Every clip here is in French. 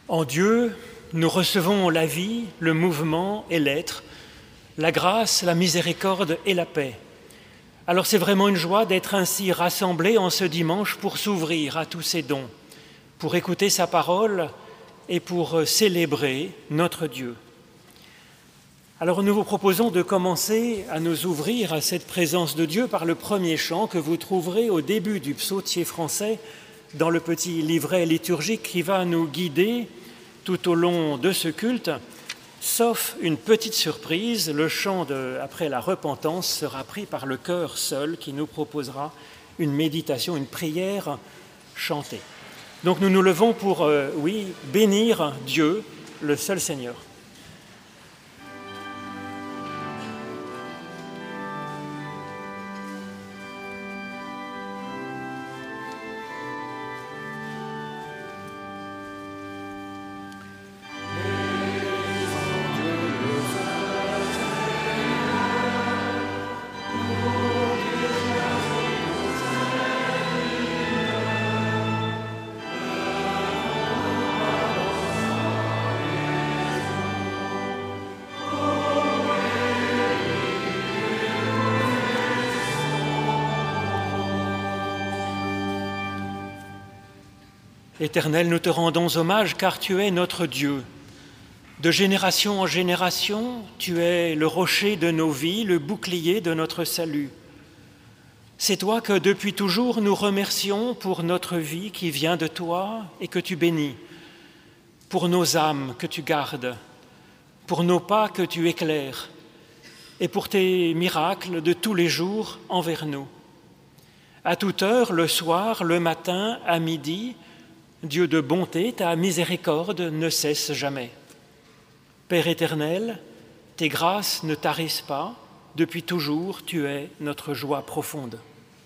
En Dieu, nous recevons la vie, le mouvement et l'être, la grâce, la miséricorde et la paix. Alors c'est vraiment une joie d'être ainsi rassemblés en ce dimanche pour s'ouvrir à tous ces dons, pour écouter sa parole et pour célébrer notre Dieu. Alors nous vous proposons de commencer à nous ouvrir à cette présence de Dieu par le premier chant que vous trouverez au début du psautier français dans le petit livret liturgique qui va nous guider tout au long de ce culte. Sauf une petite surprise, le chant après la repentance sera pris par le chœur seul qui nous proposera une méditation, une prière chantée. Donc nous nous levons pour, bénir Dieu, le seul Seigneur. Éternel, nous te rendons hommage car tu es notre Dieu. De génération en génération, tu es le rocher de nos vies, le bouclier de notre salut. C'est toi que depuis toujours nous remercions pour notre vie qui vient de toi et que tu bénis, pour nos âmes que tu gardes, pour nos pas que tu éclaires et pour tes miracles de tous les jours envers nous. À toute heure, le soir, le matin, à midi, Dieu de bonté, ta miséricorde ne cesse jamais. Père éternel, tes grâces ne tarissent pas, depuis toujours tu es notre joie profonde.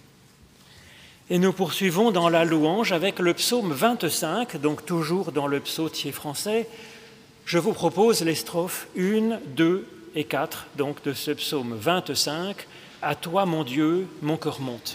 Et nous poursuivons dans la louange avec le psaume 25, donc toujours dans le psautier français. Je vous propose les strophes 1, 2 et 4, donc de ce psaume 25. À toi, mon Dieu, mon cœur monte.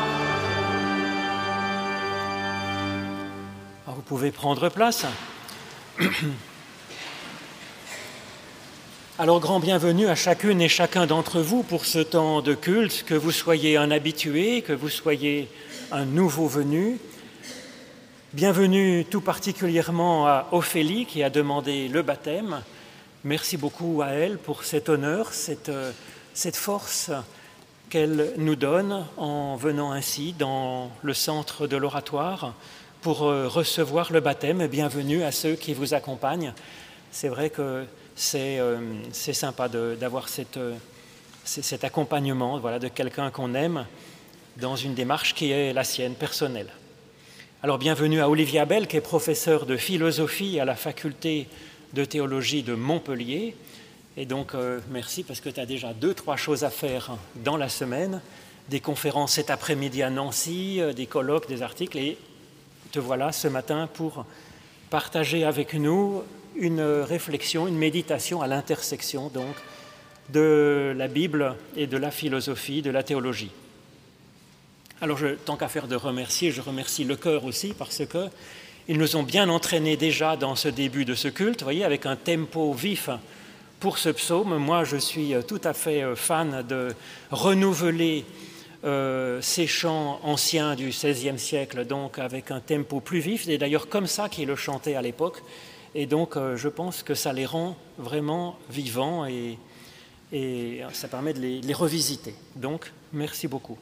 Vous pouvez prendre place. Alors, grand bienvenue à chacune et chacun d'entre vous pour ce temps de culte, que vous soyez un habitué, que vous soyez un nouveau venu. Bienvenue tout particulièrement à Ophélie qui a demandé le baptême. Merci beaucoup à elle pour cet honneur, cette force qu'elle nous donne en venant ainsi dans le centre de l'oratoire pour recevoir le baptême. Bienvenue à ceux qui vous accompagnent. C'est vrai que c'est sympa d'avoir cet accompagnement, voilà, de quelqu'un qu'on aime dans une démarche qui est la sienne, personnelle. Alors bienvenue à Olivier Abel, qui est professeur de philosophie à la faculté de théologie de Montpellier. Et donc merci parce que tu as déjà 2-3 choses à faire dans la semaine, des conférences cet après-midi à Nancy, des colloques, des articles, et te voilà ce matin pour partager avec nous une réflexion, une méditation à l'intersection donc de la Bible et de la philosophie, de la théologie. Alors, tant qu'à faire de remercier, je remercie le chœur aussi parce qu'ils nous ont bien entraînés déjà dans ce début de ce culte, vous voyez, avec un tempo vif pour ce psaume. Moi, je suis tout à fait fan de renouveler ces chants anciens du XVIe siècle, donc avec un tempo plus vif. C'est d'ailleurs comme ça qu'ils le chantaient à l'époque. Et donc, je pense que ça les rend vraiment vivants et ça permet de les revisiter. Donc, merci beaucoup.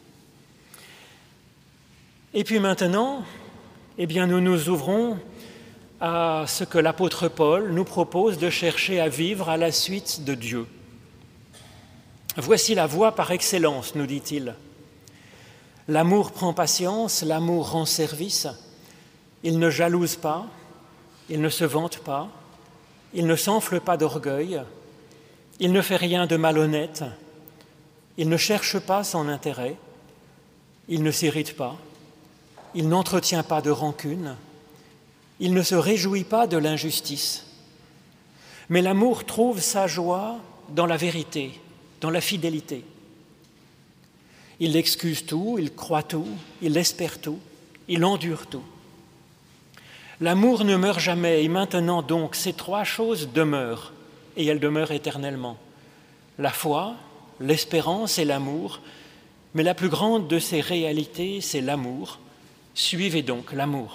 Et puis maintenant, eh bien, nous nous ouvrons à ce que l'apôtre Paul nous propose de chercher à vivre à la suite de Dieu. Voici la voie par excellence, nous dit-il. L'amour prend patience, l'amour rend service, il ne jalouse pas, il ne se vante pas, il ne s'enfle pas d'orgueil, il ne fait rien de malhonnête, il ne cherche pas son intérêt, il ne s'irrite pas, il n'entretient pas de rancune, il ne se réjouit pas de l'injustice. Mais l'amour trouve sa joie dans la vérité, dans la fidélité. Il excuse tout, il croit tout, il espère tout, il endure tout. L'amour ne meurt jamais, et maintenant donc, ces 3 choses demeurent, et elles demeurent éternellement. La foi, l'espérance et l'amour, mais la plus grande de ces réalités, c'est l'amour. Suivez donc l'amour.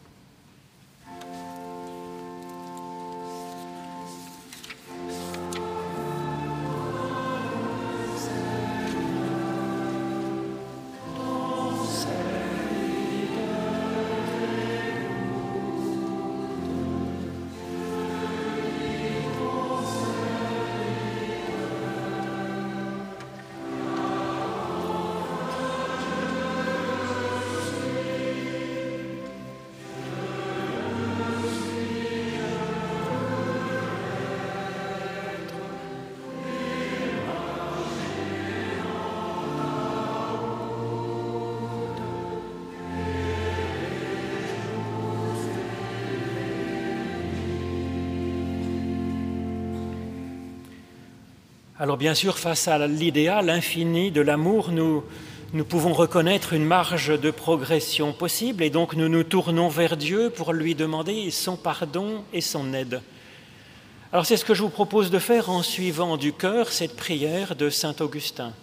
Alors bien sûr, face à l'idéal infini de l'amour, nous pouvons reconnaître une marge de progression possible et donc nous nous tournons vers Dieu pour lui demander son pardon et son aide. Alors c'est ce que je vous propose de faire en suivant du cœur cette prière de saint Augustin.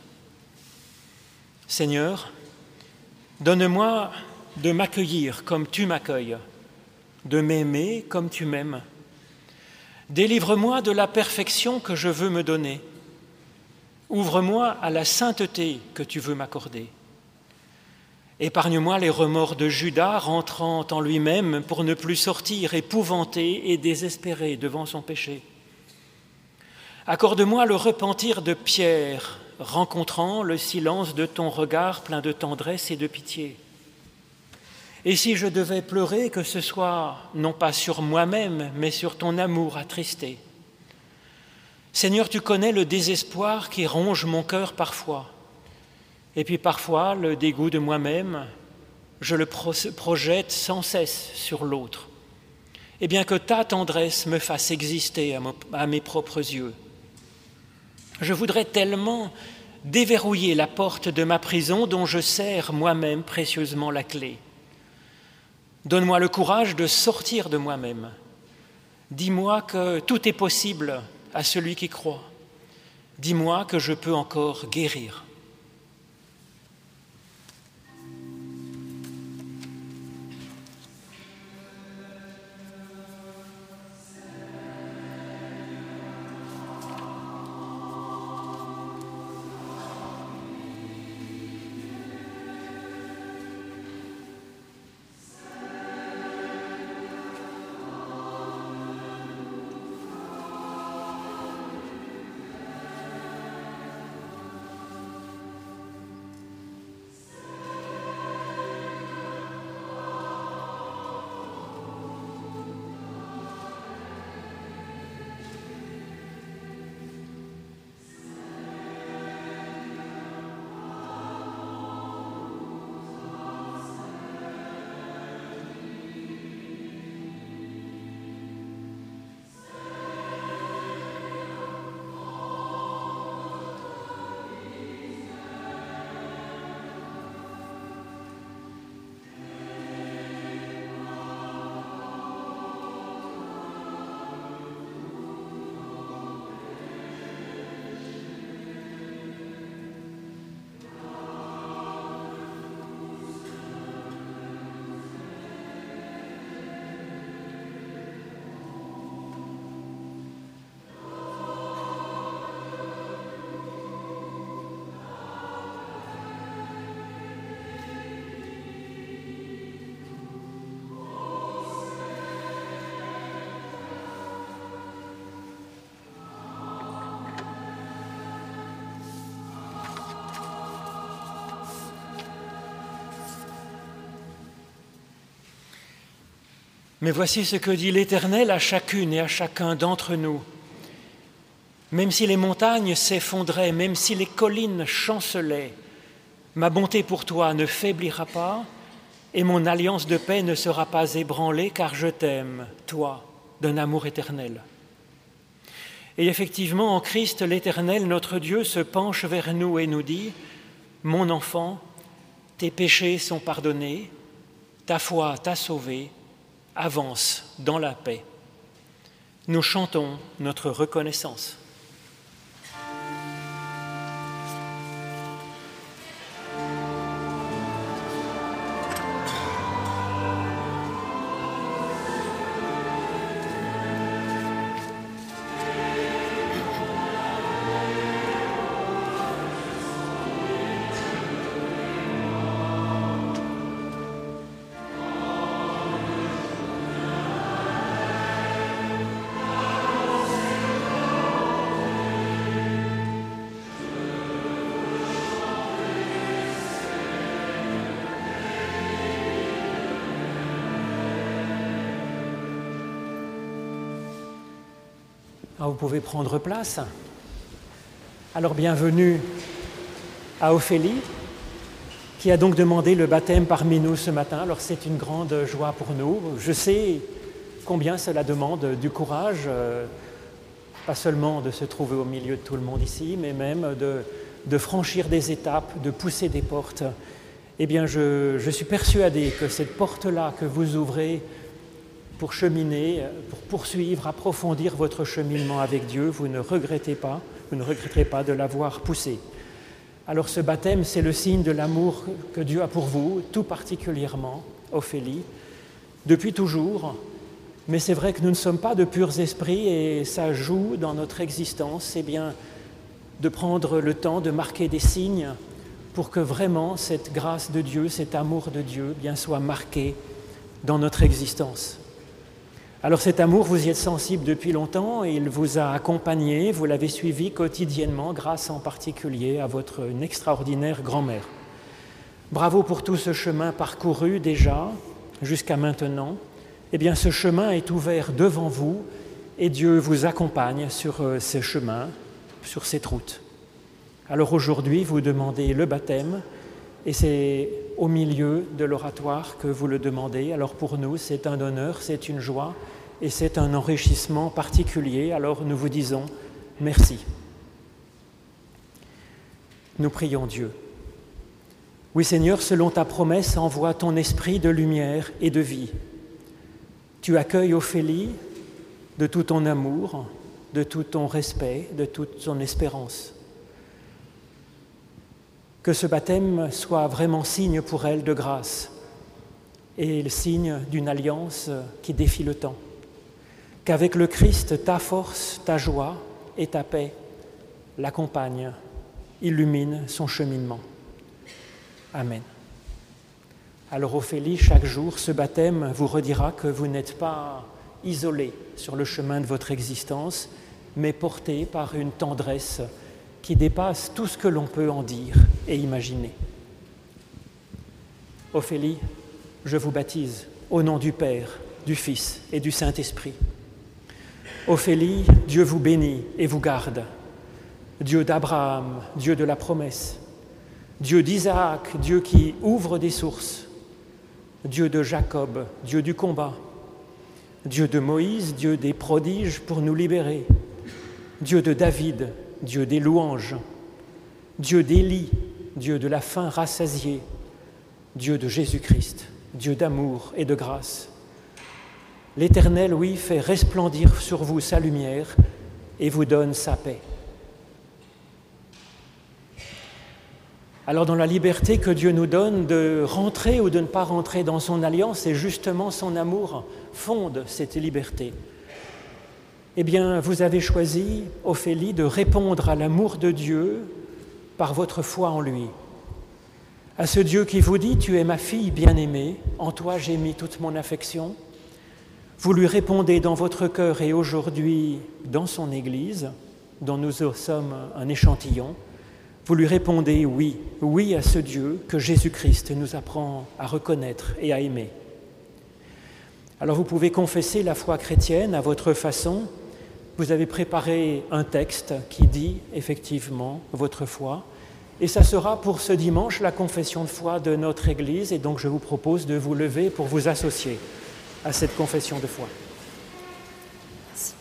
Seigneur, donne-moi de m'accueillir comme tu m'accueilles, de m'aimer comme tu m'aimes. Délivre-moi de la perfection que je veux me donner. Ouvre-moi à la sainteté que tu veux m'accorder. Épargne-moi les remords de Judas rentrant en lui-même pour ne plus sortir épouvanté et désespéré devant son péché. Accorde-moi le repentir de Pierre, rencontrant le silence de ton regard plein de tendresse et de pitié. Et si je devais pleurer, que ce soit non pas sur moi-même, mais sur ton amour attristé. Seigneur, tu connais le désespoir qui ronge mon cœur parfois. Et puis parfois, le dégoût de moi-même, je le projette sans cesse sur l'autre. Et bien que ta tendresse me fasse exister à mes propres yeux. Je voudrais tellement déverrouiller la porte de ma prison dont je serre moi-même précieusement la clé. Donne-moi le courage de sortir de moi-même Dis-moi que tout est possible à celui qui croit. Dis-moi que je peux encore guérir. Mais voici ce que dit l'Éternel à chacune et à chacun d'entre nous. Même si les montagnes s'effondraient, même si les collines chancelaient, ma bonté pour toi ne faiblira pas et mon alliance de paix ne sera pas ébranlée, car je t'aime, toi, d'un amour éternel. Et effectivement, en Christ, l'Éternel, notre Dieu, se penche vers nous et nous dit « Mon enfant, tes péchés sont pardonnés, ta foi t'a sauvé, avance dans la paix. » Nous chantons notre reconnaissance. Vous pouvez prendre place. Alors bienvenue à Ophélie, qui a donc demandé le baptême parmi nous ce matin. Alors c'est une grande joie pour nous. Je sais combien cela demande du courage, pas seulement de se trouver au milieu de tout le monde ici, mais même de franchir des étapes, de pousser des portes. Eh bien, je suis persuadé que cette porte-là que vous ouvrez pour cheminer, pour poursuivre, approfondir votre cheminement avec Dieu, vous ne regretterez pas de l'avoir poussé. Alors ce baptême, c'est le signe de l'amour que Dieu a pour vous, tout particulièrement, Ophélie, depuis toujours. Mais c'est vrai que nous ne sommes pas de purs esprits et ça joue dans notre existence, c'est bien de prendre le temps de marquer des signes pour que vraiment cette grâce de Dieu, cet amour de Dieu, bien soit marqué dans notre existence. Alors cet amour, vous y êtes sensible depuis longtemps et il vous a accompagné, vous l'avez suivi quotidiennement grâce en particulier à votre extraordinaire grand-mère. Bravo pour tout ce chemin parcouru déjà jusqu'à maintenant. Eh bien ce chemin est ouvert devant vous et Dieu vous accompagne sur ce chemin, sur cette route. Alors aujourd'hui, vous demandez le baptême et c'est au milieu de l'oratoire que vous le demandez. Alors pour nous, c'est un honneur, c'est une joie et c'est un enrichissement particulier. Alors nous vous disons merci. Nous prions Dieu. Oui Seigneur, selon ta promesse, envoie ton esprit de lumière et de vie. Tu accueilles Ophélie de tout ton amour, de tout ton respect, de toute ton espérance. Que ce baptême soit vraiment signe pour elle de grâce et le signe d'une alliance qui défie le temps. Qu'avec le Christ, ta force, ta joie et ta paix l'accompagnent, illuminent son cheminement. Amen. Alors Ophélie, chaque jour, ce baptême vous redira que vous n'êtes pas isolé sur le chemin de votre existence, mais porté par une tendresse qui dépasse tout ce que l'on peut en dire et imaginer. Ophélie, je vous baptise au nom du Père, du Fils et du Saint-Esprit. Ophélie, Dieu vous bénit et vous garde. Dieu d'Abraham, Dieu de la promesse. Dieu d'Isaac, Dieu qui ouvre des sources. Dieu de Jacob, Dieu du combat. Dieu de Moïse, Dieu des prodiges pour nous libérer. Dieu de David, Dieu des louanges. Dieu d'Élie, Dieu de la faim rassasiée. Dieu de Jésus-Christ, Dieu d'amour et de grâce. L'Éternel, oui, fait resplendir sur vous sa lumière et vous donne sa paix. Alors dans la liberté que Dieu nous donne de rentrer ou de ne pas rentrer dans son alliance, et justement son amour fonde cette liberté. Eh bien, vous avez choisi, Ophélie, de répondre à l'amour de Dieu par votre foi en lui. À ce Dieu qui vous dit « Tu es ma fille bien-aimée, en toi j'ai mis toute mon affection », vous lui répondez dans votre cœur et aujourd'hui dans son Église, dont nous sommes un échantillon, vous lui répondez oui, oui à ce Dieu que Jésus-Christ nous apprend à reconnaître et à aimer. Alors vous pouvez confesser la foi chrétienne à votre façon. Vous avez préparé un texte qui dit effectivement votre foi. Et ça sera pour ce dimanche la confession de foi de notre Église. Et donc je vous propose de vous lever pour vous associer à cette confession de foi. Merci.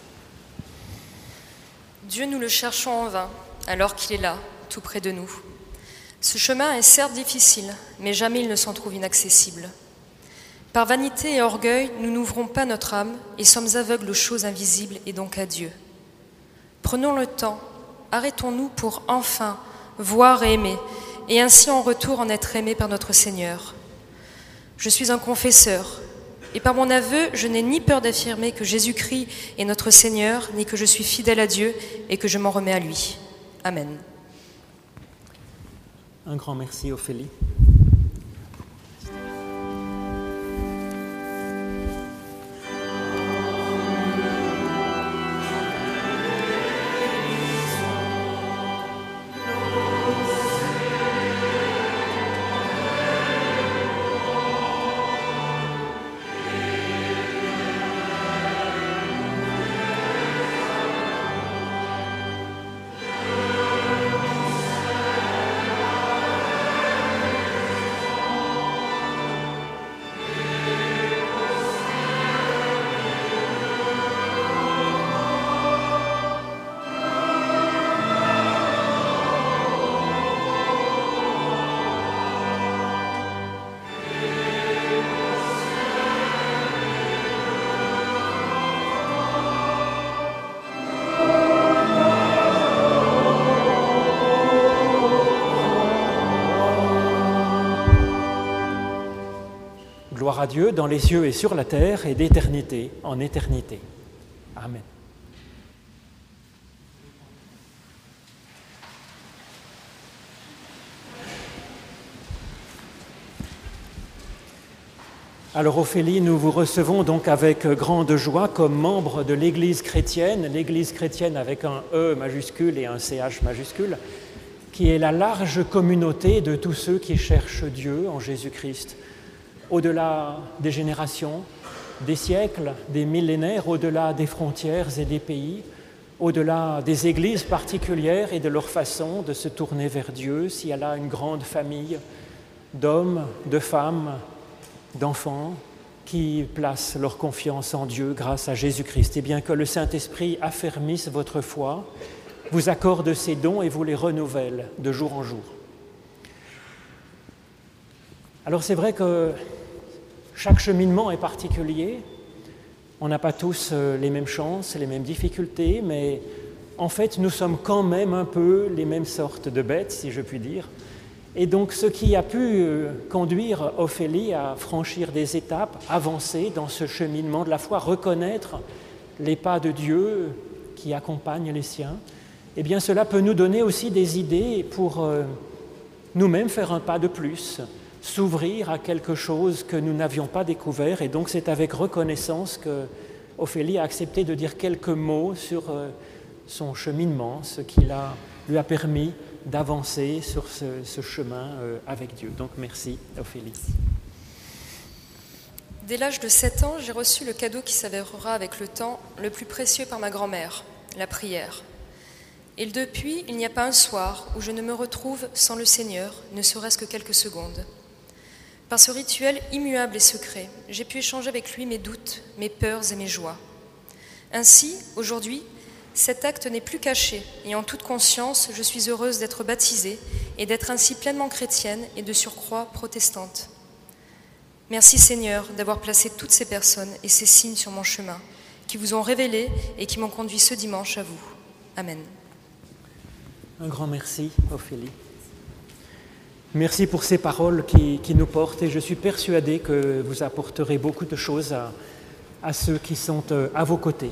Dieu, nous le cherchons en vain, alors qu'il est là, tout près de nous. Ce chemin est certes difficile, mais jamais il ne s'en trouve inaccessible. Par vanité et orgueil, nous n'ouvrons pas notre âme et sommes aveugles aux choses invisibles et donc à Dieu. Prenons le temps, arrêtons-nous pour enfin voir et aimer, et ainsi en retour en être aimé par notre Seigneur. Je suis un confesseur, et par mon aveu, je n'ai ni peur d'affirmer que Jésus-Christ est notre Seigneur, ni que je suis fidèle à Dieu et que je m'en remets à lui. Amen. Un grand merci, Ophélie. Gloire à Dieu dans les cieux et sur la terre et d'éternité en éternité. Amen. Alors Ophélie, nous vous recevons donc avec grande joie comme membre de l'Église chrétienne avec un E majuscule et un CH majuscule, qui est la large communauté de tous ceux qui cherchent Dieu en Jésus-Christ. Au-delà des générations, des siècles, des millénaires, au-delà des frontières et des pays, au-delà des églises particulières et de leur façon de se tourner vers Dieu, s'il y a là une grande famille d'hommes, de femmes, d'enfants qui placent leur confiance en Dieu grâce à Jésus-Christ. Et bien que le Saint-Esprit affermisse votre foi, vous accorde ses dons et vous les renouvelle de jour en jour. Alors c'est vrai que chaque cheminement est particulier On n'a pas tous les mêmes chances, les mêmes difficultés, mais en fait, nous sommes quand même un peu les mêmes sortes de bêtes, si je puis dire. Et donc, ce qui a pu conduire Ophélie à franchir des étapes, avancer dans ce cheminement de la foi, reconnaître les pas de Dieu qui accompagnent les siens, eh bien, cela peut nous donner aussi des idées pour nous-mêmes faire un pas de plus, s'ouvrir à quelque chose que nous n'avions pas découvert. Et donc, c'est avec reconnaissance que Ophélie a accepté de dire quelques mots sur son cheminement, ce qui lui a permis d'avancer sur ce chemin avec Dieu. Donc, merci, Ophélie. Dès l'âge de 7 ans, j'ai reçu le cadeau qui s'avérera avec le temps le plus précieux par ma grand-mère, la prière. Et depuis, il n'y a pas un soir où je ne me retrouve sans le Seigneur, ne serait-ce que quelques secondes. Par ce rituel immuable et secret, j'ai pu échanger avec lui mes doutes, mes peurs et mes joies. Ainsi, aujourd'hui, cet acte n'est plus caché et en toute conscience, je suis heureuse d'être baptisée et d'être ainsi pleinement chrétienne et de surcroît protestante. Merci Seigneur d'avoir placé toutes ces personnes et ces signes sur mon chemin, qui vous ont révélé et qui m'ont conduit ce dimanche à vous. Amen. Un grand merci, Ophélie. Merci pour ces paroles qui nous portent et je suis persuadé que vous apporterez beaucoup de choses à ceux qui sont à vos côtés.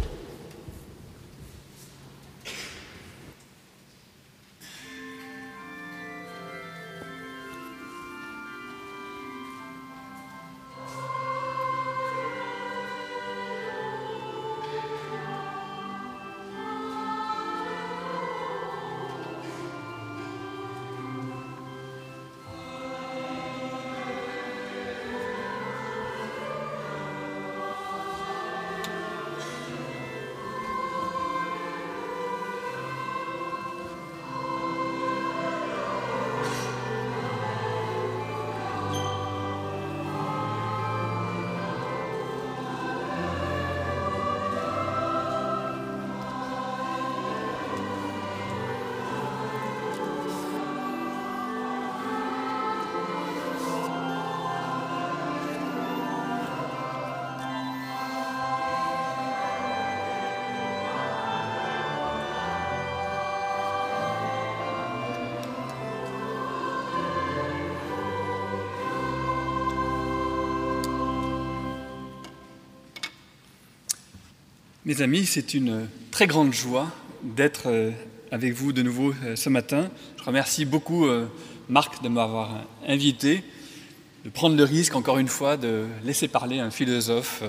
Mes amis, c'est une très grande joie d'être avec vous de nouveau ce matin. Je remercie beaucoup Marc de m'avoir invité, de prendre le risque, encore une fois, de laisser parler un philosophe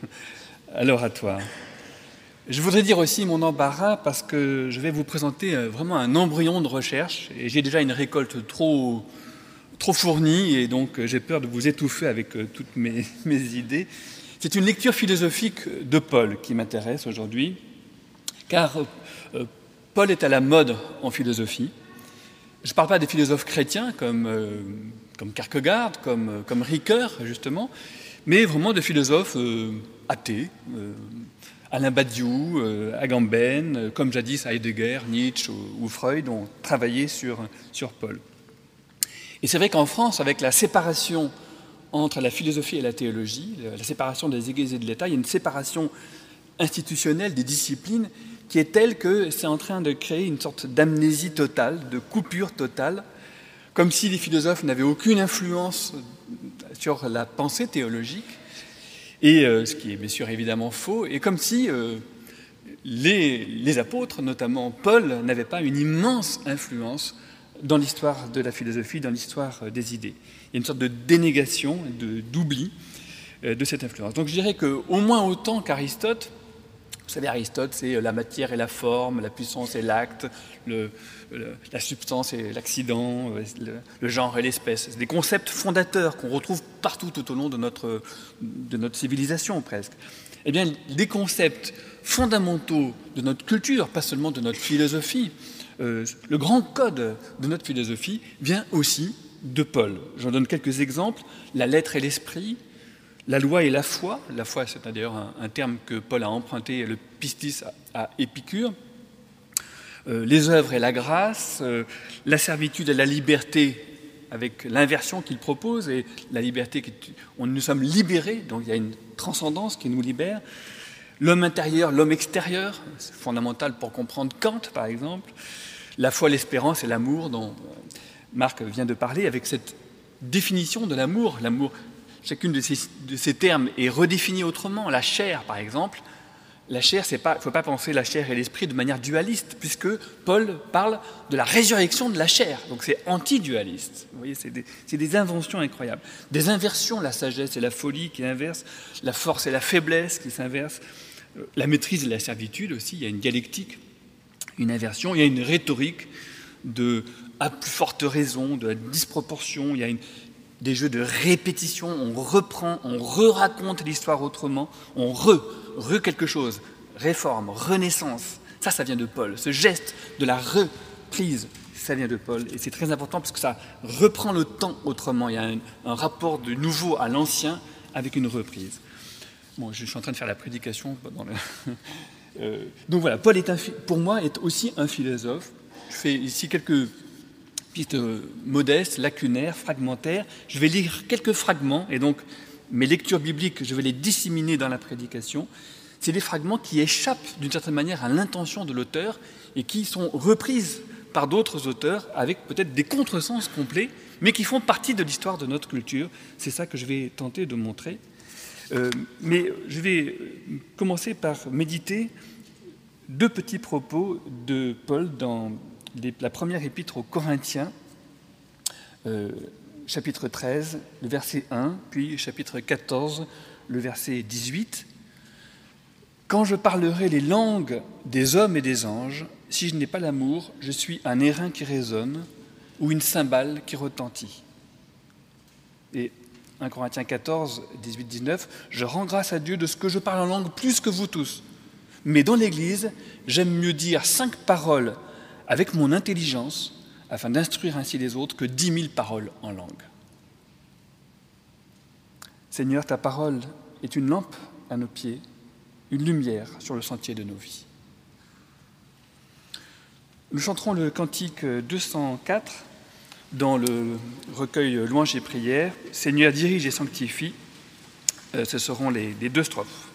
à l'oratoire. Je voudrais dire aussi mon embarras parce que je vais vous présenter vraiment un embryon de recherche et j'ai déjà une récolte trop fournie et donc j'ai peur de vous étouffer avec toutes mes idées. C'est une lecture philosophique de Paul qui m'intéresse aujourd'hui, car Paul est à la mode en philosophie. Je ne parle pas des philosophes chrétiens comme Kierkegaard, comme Ricoeur, justement, mais vraiment de philosophes athées, Alain Badiou, Agamben, comme jadis Heidegger, Nietzsche ou Freud ont travaillé sur Paul. Et c'est vrai qu'en France, avec la séparation entre la philosophie et la théologie, la séparation des Églises et de l'État, il y a une séparation institutionnelle des disciplines qui est telle que c'est en train de créer une sorte d'amnésie totale, de coupure totale, comme si les philosophes n'avaient aucune influence sur la pensée théologique, et ce qui est bien sûr évidemment faux, et comme si les apôtres, notamment Paul, n'avaient pas une immense influence dans l'histoire de la philosophie, dans l'histoire des idées. Il y a une sorte de dénégation, d'oubli de cette influence. Donc je dirais qu'au moins autant qu'Aristote, vous savez, Aristote, c'est la matière et la forme, la puissance et l'acte, la substance et l'accident, le genre et l'espèce. C'est des concepts fondateurs qu'on retrouve partout tout au long de notre civilisation presque. Eh bien, des concepts fondamentaux de notre culture, pas seulement de notre philosophie, le grand code de notre philosophie vient aussi de Paul. J'en donne quelques exemples. La lettre et l'esprit, la loi et la foi. La foi, c'est d'ailleurs un terme que Paul a emprunté, le pistis, à Épicure. Les œuvres et la grâce, la servitude et la liberté, avec l'inversion qu'il propose, et la liberté, nous sommes libérés, donc il y a une transcendance qui nous libère. L'homme intérieur, l'homme extérieur, c'est fondamental pour comprendre Kant, par exemple. La foi, l'espérance et l'amour, dont Marc vient de parler, avec cette définition de l'amour. L'amour, chacune de ces termes est redéfinie autrement. La chair, par exemple. La chair, il ne faut pas penser la chair et l'esprit de manière dualiste, puisque Paul parle de la résurrection de la chair. Donc c'est anti-dualiste. Vous voyez, c'est des inventions incroyables. Des inversions, la sagesse et la folie qui inversent, la force et la faiblesse qui s'inversent, la maîtrise et la servitude aussi. Il y a une dialectique, une inversion, il y a une rhétorique à plus forte raison, de la disproportion, il y a des jeux de répétition, on reprend, on re-raconte l'histoire autrement, on quelque chose, réforme, renaissance. Ça vient de Paul. Ce geste de la reprise, ça vient de Paul. Et c'est très important parce que ça reprend le temps autrement. Il y a un rapport de nouveau à l'ancien avec une reprise. Bon, je suis en train de faire la prédication. Donc voilà, Paul pour moi est aussi un philosophe. Je fais ici quelques pistes modestes, lacunaires, fragmentaires. Je vais lire quelques fragments et donc mes lectures bibliques, je vais les disséminer dans la prédication. C'est des fragments qui échappent d'une certaine manière à l'intention de l'auteur et qui sont reprises par d'autres auteurs avec peut-être des contresens complets, mais qui font partie de l'histoire de notre culture. C'est ça que je vais tenter de montrer. Mais je vais commencer par méditer deux petits propos de Paul dans la première épître aux Corinthiens, chapitre 13, le verset 1, puis chapitre 14, le verset 18. « Quand je parlerai les langues des hommes et des anges, si je n'ai pas l'amour, je suis un airain qui résonne ou une cymbale qui retentit. » Et 1 Corinthiens 14, 18, 19, « Je rends grâce à Dieu de ce que je parle en langue plus que vous tous. Mais dans l'Église, j'aime mieux dire 5 paroles avec mon intelligence, afin d'instruire ainsi les autres, que 10 000 paroles en langue. Seigneur, ta parole est une lampe à nos pieds, une lumière sur le sentier de nos vies. » Nous chanterons le cantique 204 dans le recueil Louanges et prières. « Seigneur, dirige et sanctifie ». Ce seront les 2 strophes.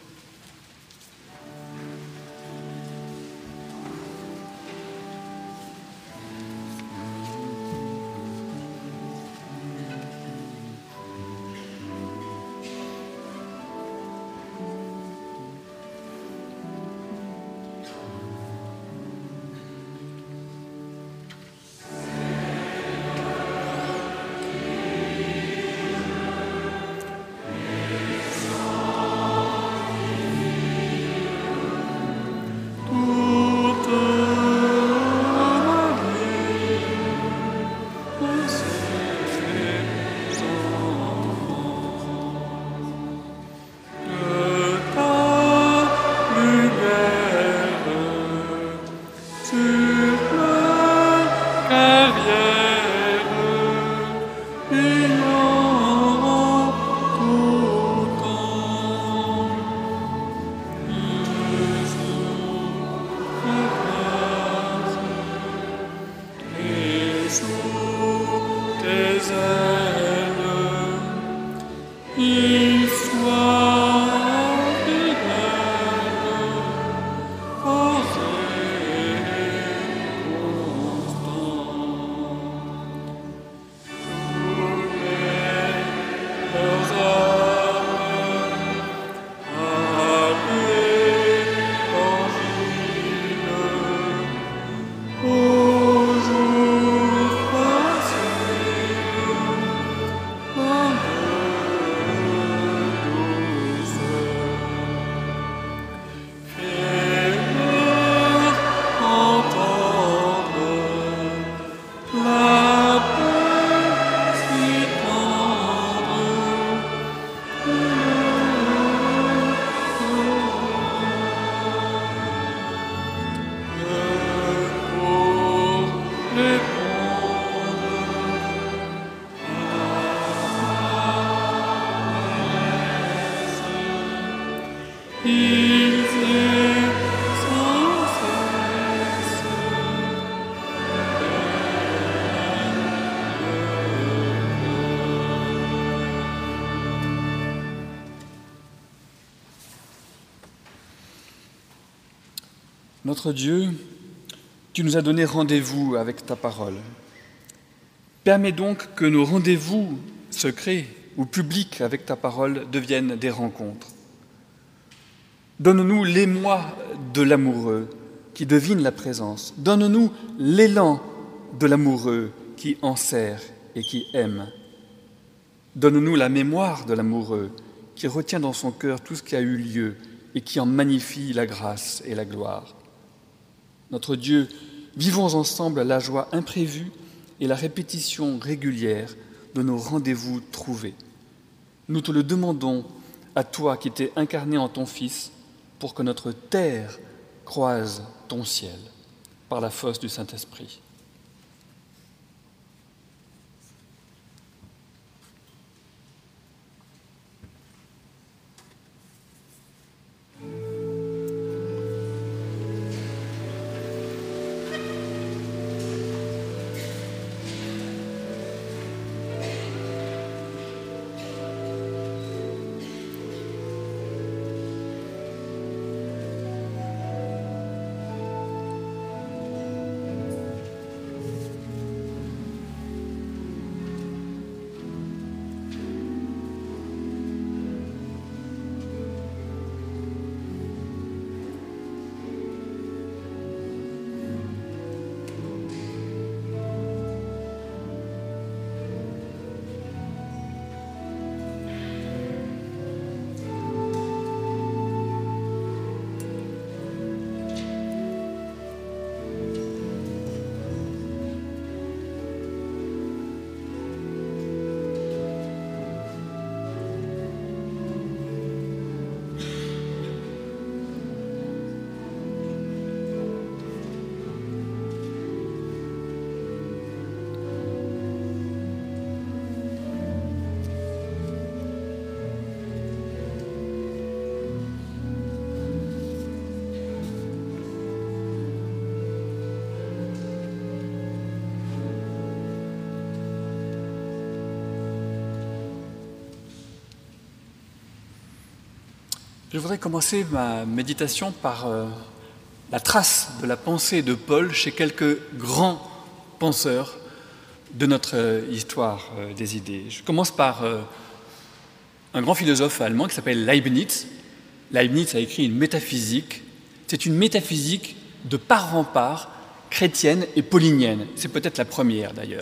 Notre Dieu, tu nous as donné rendez-vous avec ta parole. Permets donc que nos rendez-vous secrets ou publics avec ta parole deviennent des rencontres. Donne-nous l'émoi de l'amoureux qui devine la présence. Donne-nous l'élan de l'amoureux qui enserre et qui aime. Donne-nous la mémoire de l'amoureux qui retient dans son cœur tout ce qui a eu lieu et qui en magnifie la grâce et la gloire. Notre Dieu, vivons ensemble la joie imprévue et la répétition régulière de nos rendez-vous trouvés. Nous te le demandons à toi qui t'es incarné en ton Fils pour que notre terre croise ton ciel par la force du Saint-Esprit. Je voudrais commencer ma méditation par la trace de la pensée de Paul chez quelques grands penseurs de notre histoire des idées. Je commence par un grand philosophe allemand qui s'appelle Leibniz. Leibniz a écrit une métaphysique. C'est une métaphysique de part en part chrétienne et paulinienne. C'est peut-être la première d'ailleurs.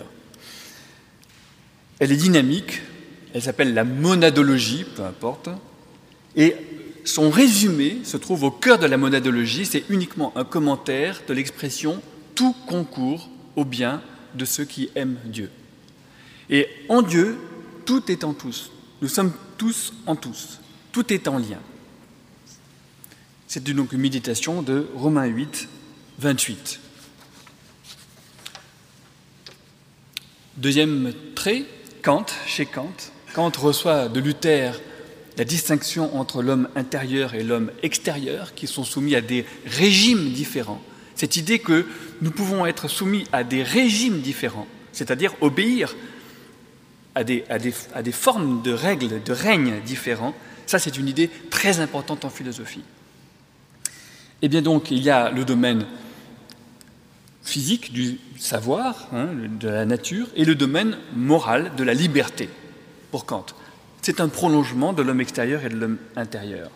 Elle est dynamique, elle s'appelle la monadologie, peu importe, et son résumé se trouve au cœur de la monadologie, c'est uniquement un commentaire de l'expression « tout concourt au bien de ceux qui aiment Dieu ». Et en Dieu, tout est en tous. Nous sommes tous en tous. Tout est en lien. C'est donc une méditation de Romains 8, 28. Deuxième trait, Kant, chez Kant. Kant reçoit de Luther la distinction entre l'homme intérieur et l'homme extérieur, qui sont soumis à des régimes différents. Cette idée que nous pouvons être soumis à des régimes différents, c'est-à-dire obéir à des formes de règles, de règnes différents, ça c'est une idée très importante en philosophie. Et bien donc, il y a le domaine physique du savoir, de la nature, et le domaine moral de la liberté, pour Kant. C'est un prolongement de l'homme extérieur et de l'homme intérieur.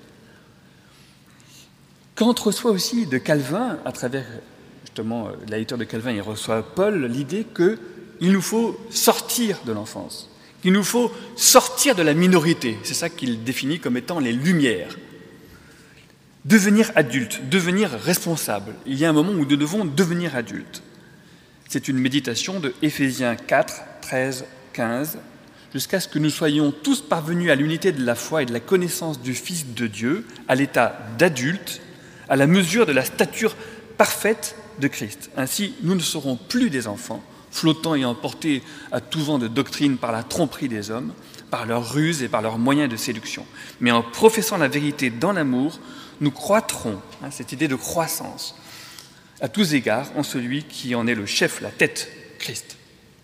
Kant reçoit aussi de Calvin, à travers justement la lecture de Calvin, il reçoit Paul, l'idée qu'il nous faut sortir de l'enfance, qu'il nous faut sortir de la minorité. C'est ça qu'il définit comme étant les lumières. Devenir adulte, devenir responsable. Il y a un moment où nous devons devenir adultes. C'est une méditation de Éphésiens 4, 13, 15, jusqu'à ce que nous soyons tous parvenus à l'unité de la foi et de la connaissance du Fils de Dieu, à l'état d'adulte, à la mesure de la stature parfaite de Christ. Ainsi, nous ne serons plus des enfants, flottant et emportés à tout vent de doctrine par la tromperie des hommes, par leurs ruses et par leurs moyens de séduction. Mais en professant la vérité dans l'amour, nous croîtrons, cette idée de croissance, à tous égards en celui qui en est le chef, la tête, Christ.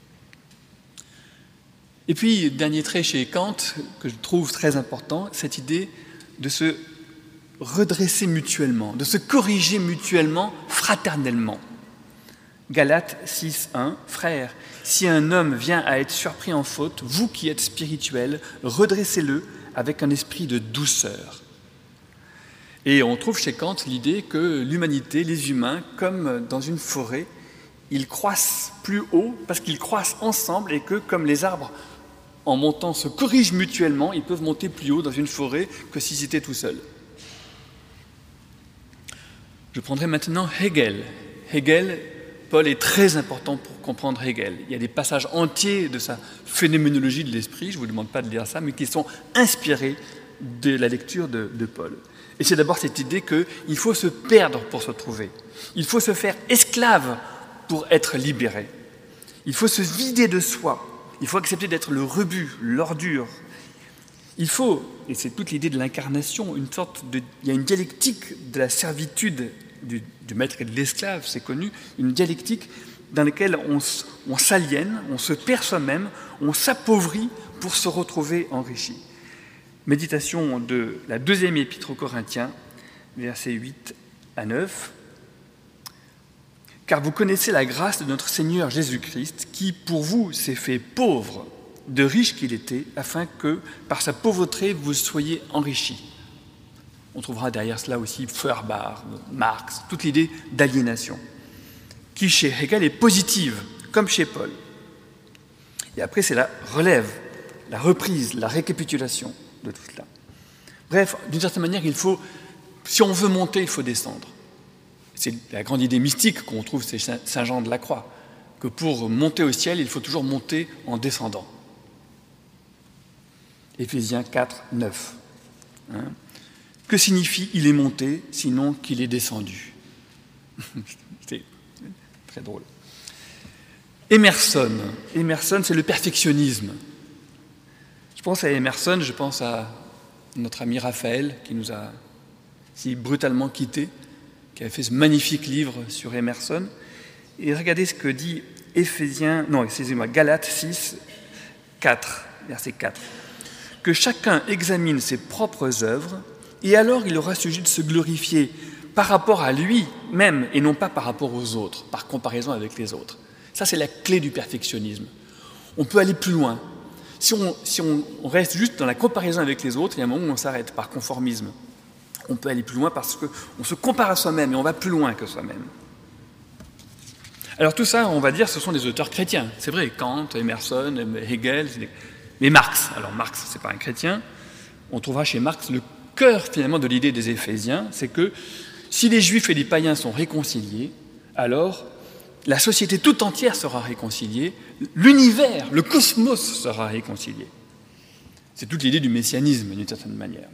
Et puis, dernier trait chez Kant, que je trouve très important, cette idée de se redresser mutuellement, de se corriger mutuellement, fraternellement. Galates 6.1, frères, si un homme vient à être surpris en faute, vous qui êtes spirituels, redressez-le avec un esprit de douceur. Et on trouve chez Kant l'idée que l'humanité, les humains, comme dans une forêt, ils croissent plus haut parce qu'ils croissent ensemble et que, comme les arbres, en montant, se corrigent mutuellement, ils peuvent monter plus haut dans une forêt que s'ils étaient tout seuls. Je prendrai maintenant Hegel. Hegel, Paul est très important pour comprendre Hegel. Il y a des passages entiers de sa phénoménologie de l'esprit, je ne vous demande pas de lire ça, mais qui sont inspirés de la lecture de Paul. Et c'est d'abord cette idée qu'il faut se perdre pour se trouver. Il faut se faire esclave pour être libéré. Il faut se vider de soi. Il faut accepter d'être le rebut, l'ordure. Il faut, et c'est toute l'idée de l'incarnation, il y a une dialectique de la servitude du maître et de l'esclave, c'est connu, une dialectique dans laquelle on s'aliène, on se perd soi-même, on s'appauvrit pour se retrouver enrichi. Méditation de la 2e épître aux Corinthiens, versets 8 à 9. Car vous connaissez la grâce de notre Seigneur Jésus-Christ, qui pour vous s'est fait pauvre, de riche qu'il était, afin que par sa pauvreté vous soyez enrichis. On trouvera derrière cela aussi Feuerbach, Marx, toute l'idée d'aliénation, qui chez Hegel est positive, comme chez Paul. Et après, c'est la relève, la reprise, la récapitulation de tout cela. Bref, d'une certaine manière, si on veut monter, il faut descendre. C'est la grande idée mystique qu'on trouve chez Saint Jean de la Croix, que pour monter au ciel, il faut toujours monter en descendant. Éphésiens 4, 9. Que signifie « il est monté » sinon qu'il est descendu? C'est très drôle. Emerson, c'est le perfectionnisme. Je pense à Emerson, je pense à notre ami Raphaël, qui nous a si brutalement quittés, qui a fait ce magnifique livre sur Emerson. Et regardez ce que dit Galates 6, 4, verset 4. Que chacun examine ses propres œuvres, et alors il aura sujet de se glorifier par rapport à lui-même et non pas par rapport aux autres, par comparaison avec les autres. Ça, c'est la clé du perfectionnisme. On peut aller plus loin. Si on reste juste dans la comparaison avec les autres, il y a un moment où on s'arrête par conformisme. On peut aller plus loin parce qu'on se compare à soi-même et on va plus loin que soi-même. Alors tout ça, on va dire, ce sont des auteurs chrétiens. C'est vrai, Kant, Emerson, Hegel, mais Marx. Alors Marx, ce n'est pas un chrétien. On trouvera chez Marx le cœur finalement de l'idée des Éphésiens, c'est que si les Juifs et les païens sont réconciliés, alors la société tout entière sera réconciliée, l'univers, le cosmos sera réconcilié. C'est toute l'idée du messianisme, d'une certaine manière.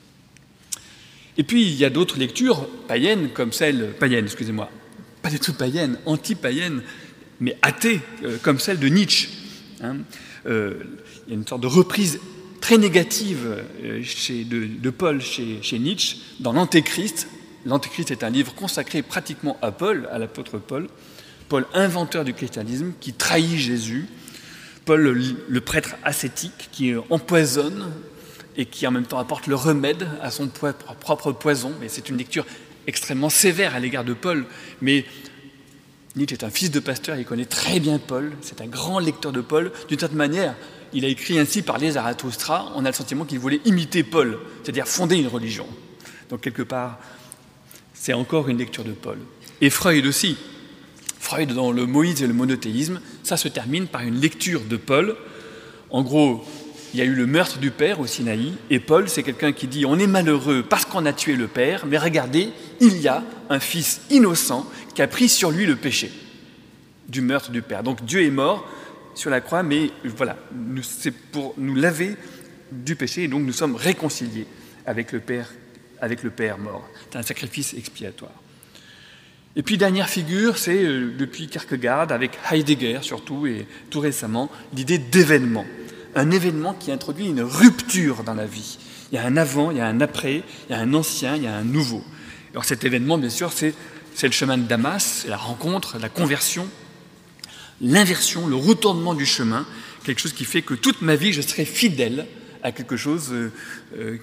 Et puis, il y a d'autres lectures païennes, comme celle, pas du tout païennes, anti-païennes, mais athées, comme celle de Nietzsche. Il y a une sorte de reprise très négative de Paul chez Nietzsche, dans l'Antéchrist. L'Antéchrist est un livre consacré pratiquement à Paul, à l'apôtre Paul. Paul, inventeur du christianisme, qui trahit Jésus. Paul, le prêtre ascétique, qui empoisonne et qui en même temps apporte le remède à son propre poison. Mais c'est une lecture extrêmement sévère à l'égard de Paul. Mais Nietzsche est un fils de pasteur, il connaît très bien Paul, c'est un grand lecteur de Paul. D'une certaine manière, il a écrit ainsi par les Zarathustra, on a le sentiment qu'il voulait imiter Paul, c'est-à-dire fonder une religion. Donc quelque part, c'est encore une lecture de Paul. Et Freud aussi. Freud, dans le Moïse et le monothéisme, ça se termine par une lecture de Paul. En gros, il y a eu le meurtre du père au Sinaï, et Paul, c'est quelqu'un qui dit « on est malheureux parce qu'on a tué le père, mais regardez, il y a un fils innocent qui a pris sur lui le péché du meurtre du père. » Donc Dieu est mort sur la croix, mais voilà, c'est pour nous laver du péché, et donc nous sommes réconciliés avec le père mort. C'est un sacrifice expiatoire. Et puis, dernière figure, c'est depuis Kierkegaard, avec Heidegger surtout, et tout récemment, l'idée d'événement. Un événement qui introduit une rupture dans la vie. Il y a un avant, il y a un après, il y a un ancien, il y a un nouveau. Alors cet événement, bien sûr, c'est le chemin de Damas, c'est la rencontre, la conversion, l'inversion, le retournement du chemin, quelque chose qui fait que toute ma vie, je serai fidèle à quelque chose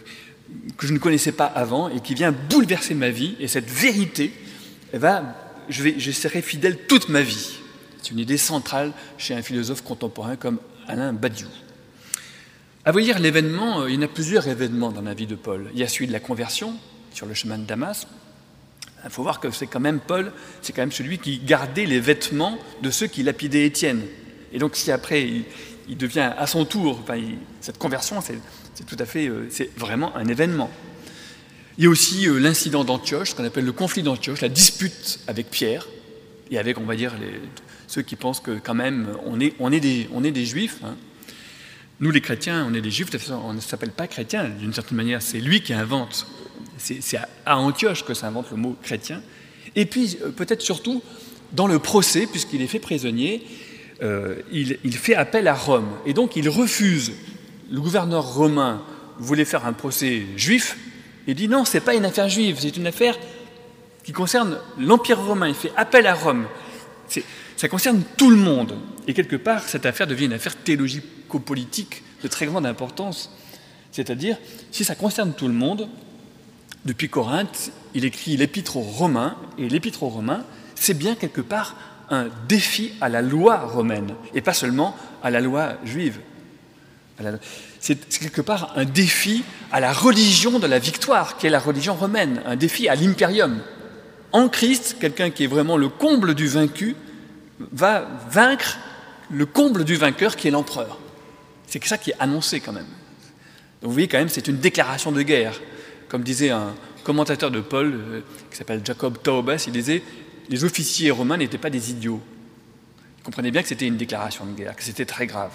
que je ne connaissais pas avant et qui vient bouleverser ma vie. Et cette vérité, je serai fidèle toute ma vie. C'est une idée centrale chez un philosophe contemporain comme Alain Badiou. À vrai dire, l'événement, il y en a plusieurs événements dans la vie de Paul. Il y a celui de la conversion sur le chemin de Damas. Il faut voir que c'est quand même Paul, c'est quand même celui qui gardait les vêtements de ceux qui lapidaient Étienne. Et donc si après il devient à son tour, cette conversion, c'est tout à fait, c'est vraiment un événement. Il y a aussi l'incident d'Antioche, ce qu'on appelle le conflit d'Antioche, la dispute avec Pierre et avec, on va dire, ceux qui pensent que quand même on est des juifs. Hein. Nous les chrétiens, on est des juifs, de toute façon, on ne s'appelle pas chrétien, d'une certaine manière, c'est lui qui invente. C'est à Antioche que s'invente le mot chrétien. Et puis, peut-être surtout, dans le procès, puisqu'il est fait prisonnier, il fait appel à Rome. Et donc, il refuse. Le gouverneur romain voulait faire un procès juif. Il dit non, ce n'est pas une affaire juive, c'est une affaire qui concerne l'Empire romain. Il fait appel à Rome. Ça concerne tout le monde. Et quelque part, cette affaire devient une affaire théologico-politique de très grande importance. C'est-à-dire, si ça concerne tout le monde, depuis Corinthe, il écrit l'Épître aux Romains, et l'Épître aux Romains, c'est bien quelque part un défi à la loi romaine, et pas seulement à la loi juive. C'est quelque part un défi à la religion de la victoire, qui est la religion romaine, un défi à l'impérium. En Christ, quelqu'un qui est vraiment le comble du vaincu va vaincre le comble du vainqueur qui est l'empereur. C'est ça qui est annoncé quand même. Donc vous voyez quand même, c'est une déclaration de guerre. Comme disait un commentateur de Paul, qui s'appelle Jacob Taubes, il disait « Les officiers romains n'étaient pas des idiots ». Ils comprenaient bien que c'était une déclaration de guerre, que c'était très grave.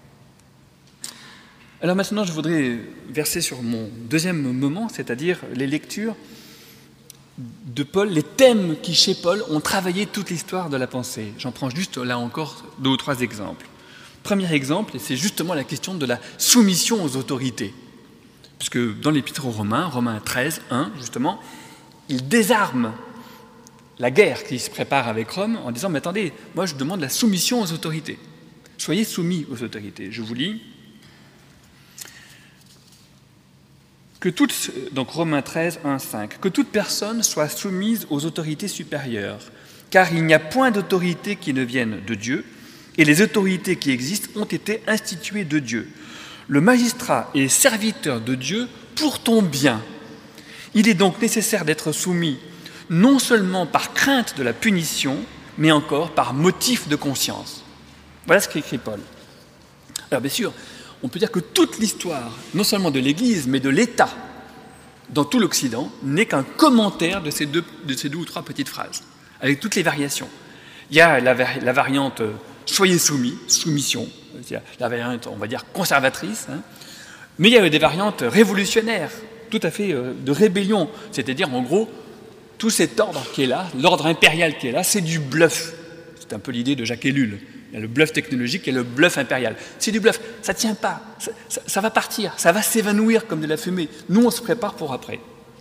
Alors maintenant, je voudrais verser sur mon deuxième moment, c'est-à-dire les lectures de Paul, les thèmes qui, chez Paul, ont travaillé toute l'histoire de la pensée. J'en prends juste là encore 2 ou 3 exemples. Premier exemple, c'est justement la question de la soumission aux autorités. Puisque dans l'Épître aux Romains, Romains 13, 1, justement, il désarme la guerre qui se prépare avec Rome en disant « Mais attendez, moi je demande la soumission aux autorités. Soyez soumis aux autorités. » Je vous lis. Donc Romains 13, 1, 5. « Que toute personne soit soumise aux autorités supérieures, car il n'y a point d'autorité qui ne vienne de Dieu, et les autorités qui existent ont été instituées de Dieu. Le magistrat est serviteur de Dieu pour ton bien. Il est donc nécessaire d'être soumis non seulement par crainte de la punition, mais encore par motif de conscience. » Voilà ce qu'écrit Paul. Alors bien sûr, on peut dire que toute l'histoire, non seulement de l'Église, mais de l'État, dans tout l'Occident, n'est qu'un commentaire de ces deux ou trois petites phrases, avec toutes les variations. Il y a la variante « soyez soumis », soumission, la variante, on va dire, conservatrice, hein. Mais il y a des variantes révolutionnaires, tout à fait de rébellion, c'est-à-dire en gros, tout cet ordre qui est là, l'ordre impérial qui est là, c'est du bluff. C'est un peu l'idée de Jacques Ellul. Il y a le bluff technologique et le bluff impérial. C'est du bluff, ça ne tient pas, ça va partir, ça va s'évanouir comme de la fumée. Nous, on se prépare pour après.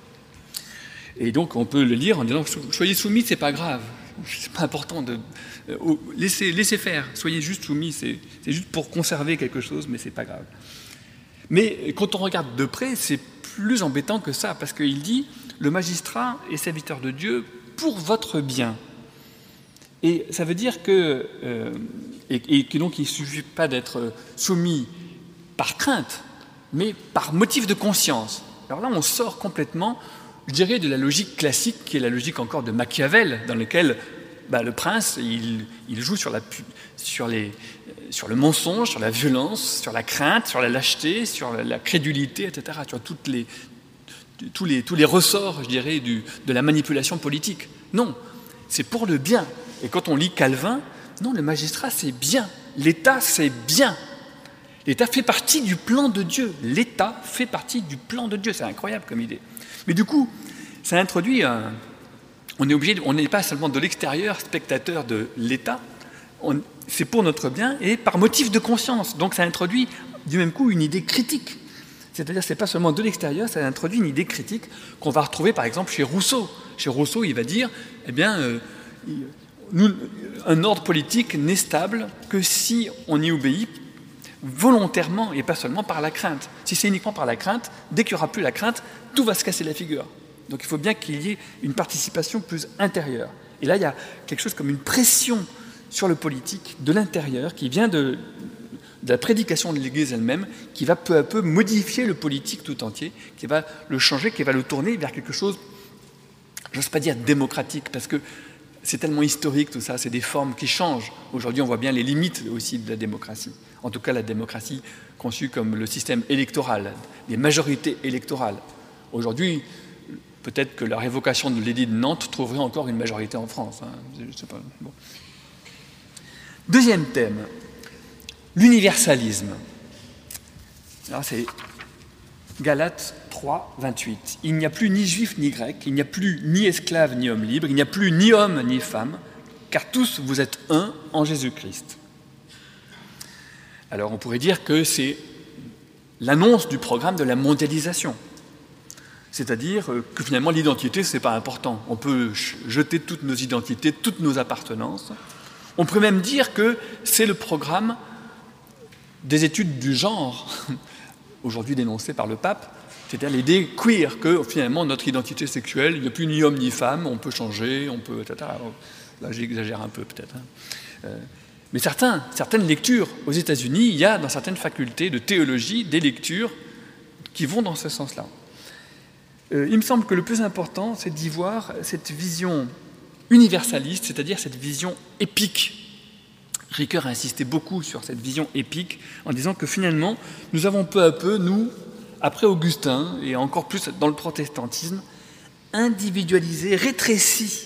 Et donc, on peut le lire en disant « Soyez soumis, c'est pas grave, c'est pas important de... laissez faire, soyez juste soumis, c'est juste pour conserver quelque chose, mais c'est pas grave. » Mais quand on regarde de près, c'est plus embêtant que ça, parce qu'il dit « Le magistrat est serviteur de Dieu pour votre bien ». Et ça veut dire que donc il ne suffit pas d'être soumis par crainte, mais par motif de conscience. Alors là, on sort complètement, je dirais, de la logique classique, qui est la logique encore de Machiavel, dans laquelle le prince, il joue sur le mensonge, sur la violence, sur la crainte, sur la lâcheté, sur la crédulité, etc. Tu vois, tous les ressorts, je dirais, de la manipulation politique. Non, c'est pour le bien. Et quand on lit Calvin, non, le magistrat, c'est bien. L'État, c'est bien. L'État fait partie du plan de Dieu. L'État fait partie du plan de Dieu. C'est incroyable comme idée. Mais du coup, ça introduit on n'est pas seulement de l'extérieur, spectateur de l'État, c'est pour notre bien et par motif de conscience. Donc ça introduit du même coup une idée critique. C'est-à-dire que ce n'est pas seulement de l'extérieur, ça introduit une idée critique qu'on va retrouver par exemple chez Rousseau. Chez Rousseau, il va dire, un ordre politique n'est stable que si on y obéit volontairement et pas seulement par la crainte. Si c'est uniquement par la crainte, dès qu'il n'y aura plus la crainte, tout va se casser la figure. Donc il faut bien qu'il y ait une participation plus intérieure. Et là, il y a quelque chose comme une pression sur le politique de l'intérieur qui vient de la prédication de l'Église elle-même, qui va peu à peu modifier le politique tout entier, qui va le changer, qui va le tourner vers quelque chose, j'ose pas dire démocratique, parce que c'est tellement historique tout ça, c'est des formes qui changent. Aujourd'hui, on voit bien les limites aussi de la démocratie. En tout cas, la démocratie conçue comme le système électoral, des majorités électorales. Aujourd'hui, peut-être que la révocation de l'édit de Nantes trouverait encore une majorité en France. Je ne sais pas. Bon. Deuxième thème, l'universalisme. Alors c'est Galates 3, 28. Il n'y a plus ni juif ni grec, il n'y a plus ni esclave ni homme libre, il n'y a plus ni homme ni femme, car tous vous êtes un en Jésus-Christ. Alors on pourrait dire que c'est l'annonce du programme de la mondialisation. C'est-à-dire que finalement l'identité, ce n'est pas important. On peut jeter toutes nos identités, toutes nos appartenances. On pourrait même dire que c'est le programme des études du genre, aujourd'hui dénoncé par le pape, c'est-à-dire l'idée queer, que finalement notre identité sexuelle, il n'y a plus ni homme ni femme, on peut changer, on peut... etc. Là j'exagère un peu peut-être. Mais certaines lectures aux États-Unis, il y a dans certaines facultés de théologie des lectures qui vont dans ce sens-là. Il me semble que le plus important, c'est d'y voir cette vision universaliste, c'est-à-dire cette vision épique. Ricoeur a insisté beaucoup sur cette vision épique en disant que finalement, nous avons peu à peu, nous, après Augustin, et encore plus dans le protestantisme, individualisé, rétréci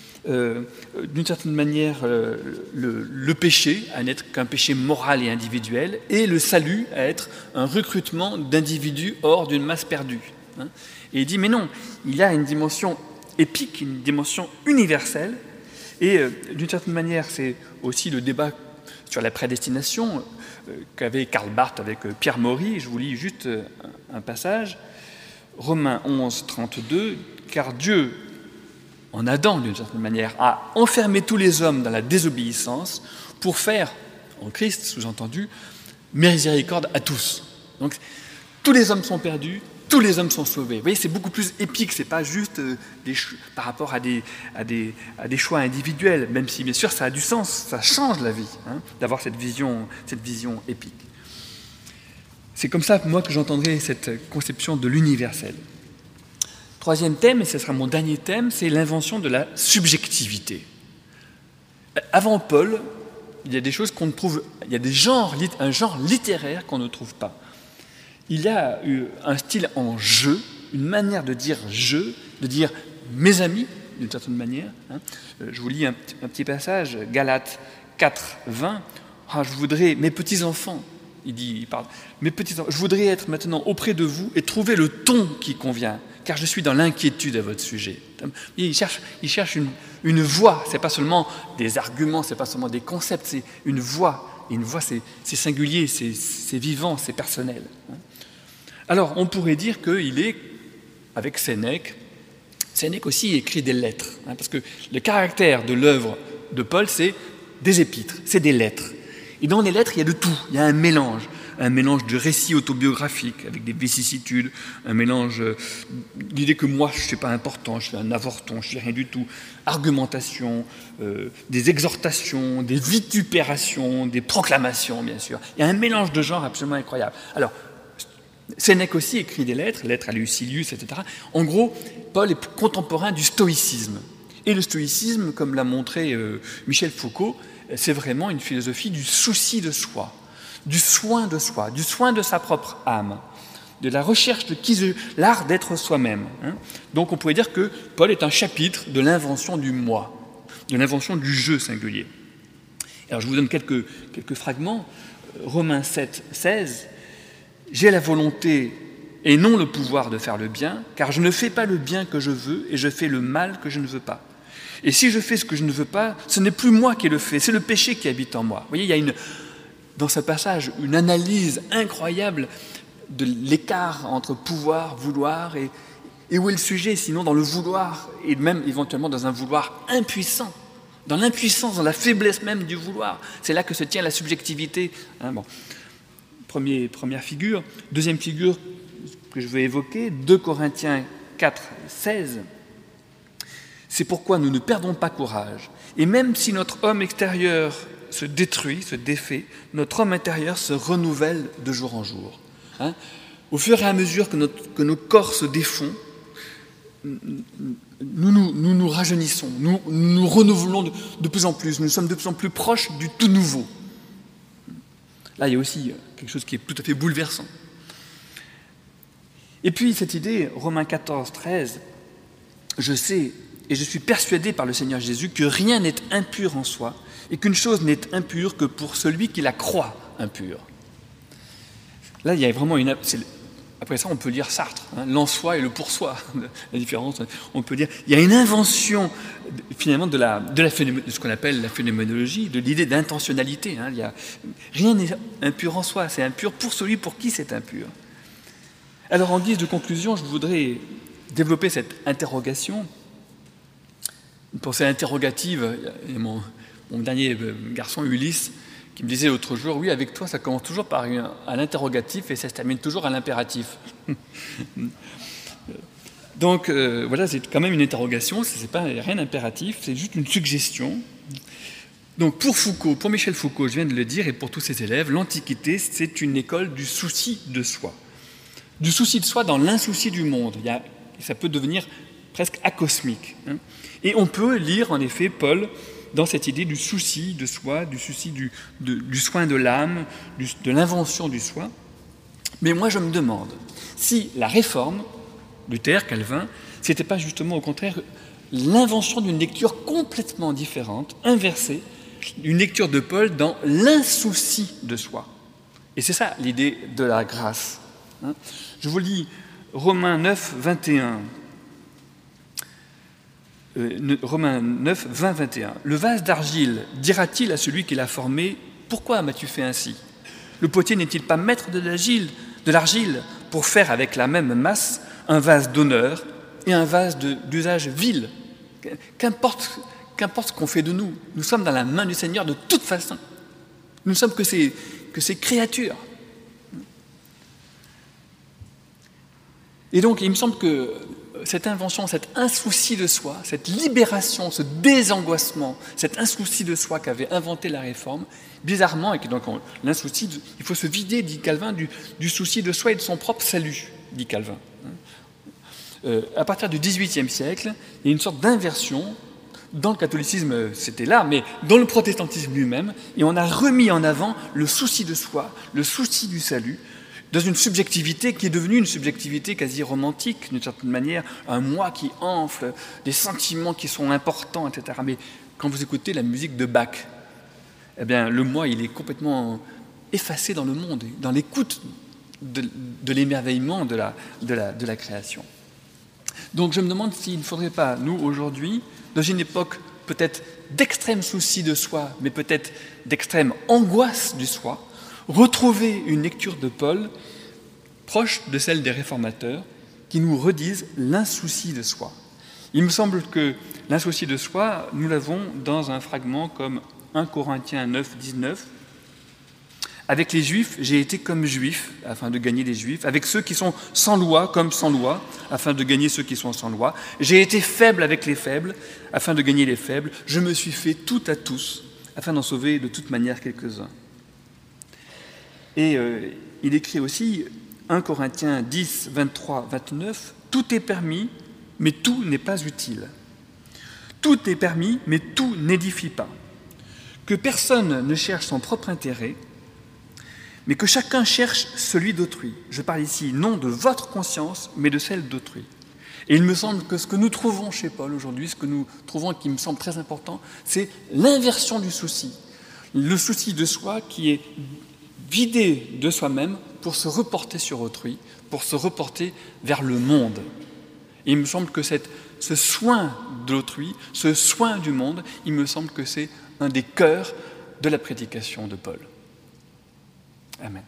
d'une certaine manière le péché à n'être qu'un péché moral et individuel, et le salut à être un recrutement d'individus hors d'une masse perdue. Et il dit, mais non, il y a une dimension épique, une dimension universelle, et d'une certaine manière, c'est aussi le débat sur la prédestination qu'avait Karl Barth avec Pierre Maury. Je vous lis juste un passage, Romains 11, 32, « Car Dieu, en Adam, d'une certaine manière, a enfermé tous les hommes dans la désobéissance pour faire, en Christ, sous-entendu, miséricorde à tous. » Donc, tous les hommes sont perdus, tous les hommes sont sauvés. Vous voyez, c'est beaucoup plus épique, c'est pas juste par rapport à des choix individuels, même si bien sûr ça a du sens, ça change la vie, d'avoir cette vision épique. C'est comme ça, moi, que j'entendrai cette conception de l'universel. Troisième thème, et ce sera mon dernier thème, c'est l'invention de la subjectivité. Avant Paul, il y a des choses qu'on ne trouve, il y a un genre littéraire qu'on ne trouve pas. Il y a eu un style en jeu, une manière de dire je, de dire mes amis, d'une certaine manière. Je vous lis un petit passage, Galates 4, 20. Je voudrais, mes petits-enfants, il parle, mes petits-enfants, je voudrais être maintenant auprès de vous et trouver le ton qui convient, car je suis dans l'inquiétude à votre sujet. Il cherche une voix, ce n'est pas seulement des arguments, ce n'est pas seulement des concepts, c'est une voix. Et une voix, c'est singulier, c'est vivant, c'est personnel. Alors, on pourrait dire qu'il est, avec Sénèque aussi écrit des lettres, parce que le caractère de l'œuvre de Paul, c'est des épîtres, c'est des lettres. Et dans les lettres, il y a de tout, il y a un mélange de récits autobiographiques avec des vicissitudes, un mélange d'idée que moi, je ne suis pas important, je suis un avorton, je ne suis rien du tout, argumentation, des exhortations, des vitupérations, des proclamations, bien sûr. Il y a un mélange de genres absolument incroyable. Alors, Sénèque aussi écrit des lettres à Lucilius, etc. En gros, Paul est contemporain du stoïcisme. Et le stoïcisme, comme l'a montré Michel Foucault, c'est vraiment une philosophie du souci de soi, du soin de soi, du soin de sa propre âme, de la recherche de l'art d'être soi-même. Donc on pourrait dire que Paul est un chapitre de l'invention du moi, de l'invention du je singulier. Alors je vous donne quelques fragments. Romains 7, 16. J'ai la volonté et non le pouvoir de faire le bien, car je ne fais pas le bien que je veux et je fais le mal que je ne veux pas. Et si je fais ce que je ne veux pas, ce n'est plus moi qui le fais, c'est le péché qui habite en moi. Vous voyez, il y a dans ce passage une analyse incroyable de l'écart entre pouvoir, vouloir et où est le sujet, sinon dans le vouloir et même éventuellement dans un vouloir impuissant, dans l'impuissance, dans la faiblesse même du vouloir. C'est là que se tient la subjectivité. Première figure. Deuxième figure que je veux évoquer, 2 Corinthiens 4, 16. C'est pourquoi nous ne perdons pas courage. Et même si notre homme extérieur se détruit, se défait, notre homme intérieur se renouvelle de jour en jour. Au fur et à mesure que nos corps se défont, nous rajeunissons, nous renouvelons de plus en plus, nous sommes de plus en plus proches du tout nouveau. Là, il y a aussi quelque chose qui est tout à fait bouleversant. Et puis cette idée, Romains 14, 13, je sais et je suis persuadé par le Seigneur Jésus que rien n'est impur en soi et qu'une chose n'est impure que pour celui qui la croit impure. Là, il y a vraiment après ça, on peut lire Sartre, l'en soi et le pour soi, la différence. On peut dire, il y a une invention finalement de ce qu'on appelle la phénoménologie, de l'idée d'intentionnalité. Rien n'est impur en soi, c'est impur pour celui pour qui c'est impur. Alors en guise de conclusion, je voudrais développer cette interrogation, une pensée interrogative. Et mon dernier garçon, Ulysse, qui me disait l'autre jour, oui, avec toi, ça commence toujours par un interrogatif et ça se termine toujours à l'impératif. Donc voilà, c'est quand même une interrogation, ce n'est pas rien d'impératif, c'est juste une suggestion. Donc pour Michel Foucault, je viens de le dire, et pour tous ses élèves, l'Antiquité, c'est une école du souci de soi. Du souci de soi dans l'insouci du monde. Ça peut devenir presque acosmique. Et on peut lire en effet Paul dans cette idée du souci de soi, du souci du soin de l'âme, de l'invention du soi. Mais moi je me demande si la réforme, Luther, Calvin, c'était pas justement au contraire l'invention d'une lecture complètement différente, inversée, une lecture de Paul dans l'insouci de soi. Et c'est ça l'idée de la grâce. Je vous lis Romains 9, 21. Romains 9, 20, 21. Le vase d'argile dira-t-il à celui qui l'a formé, « Pourquoi m'as-tu fait ainsi ?» Le potier n'est-il pas maître de l'argile pour faire avec la même masse un vase d'honneur et un vase d'usage vil ? Qu'importe ce qu'on fait de nous, nous sommes dans la main du Seigneur de toute façon. Nous ne sommes que ces créatures. Et donc, il me semble que cette invention, cet insouci de soi, cette libération, ce désangoissement, cet insouci de soi qu'avait inventé la Réforme, bizarrement, et que donc l'insouci, il faut se vider, dit Calvin, du souci de soi et de son propre salut, dit Calvin. À partir du XVIIIe siècle, il y a une sorte d'inversion. Dans le catholicisme, c'était là, mais dans le protestantisme lui-même, et on a remis en avant le souci de soi, le souci du salut, dans une subjectivité qui est devenue une subjectivité quasi romantique, d'une certaine manière, un moi qui enfle, des sentiments qui sont importants, etc. Mais quand vous écoutez la musique de Bach, eh bien, le moi, il est complètement effacé dans le monde, dans l'écoute de l'émerveillement de la création. Donc je me demande s'il ne faudrait pas, nous, aujourd'hui, dans une époque peut-être d'extrême souci de soi, mais peut-être d'extrême angoisse du soi, retrouver une lecture de Paul proche de celle des réformateurs qui nous redisent l'insouci de soi. Il me semble que l'insouci de soi, nous l'avons dans un fragment comme 1 Corinthiens 9, 19. Avec les Juifs, j'ai été comme Juif, afin de gagner les Juifs. Avec ceux qui sont sans loi, comme sans loi, afin de gagner ceux qui sont sans loi. J'ai été faible avec les faibles, afin de gagner les faibles. Je me suis fait tout à tous, afin d'en sauver de toute manière quelques-uns. Et il écrit aussi, 1 Corinthiens 10, 23, 29, « Tout est permis, mais tout n'est pas utile. Tout est permis, mais tout n'édifie pas. Que personne ne cherche son propre intérêt, mais que chacun cherche celui d'autrui. Je parle ici non de votre conscience, mais de celle d'autrui. » Et il me semble que ce que nous trouvons chez Paul aujourd'hui, ce que nous trouvons qui me semble très important, c'est l'inversion du souci. Le souci de soi qui est vidé de soi-même pour se reporter sur autrui, pour se reporter vers le monde. Et il me semble que ce soin de l'autrui, ce soin du monde, il me semble que c'est un des cœurs de la prédication de Paul. Amen.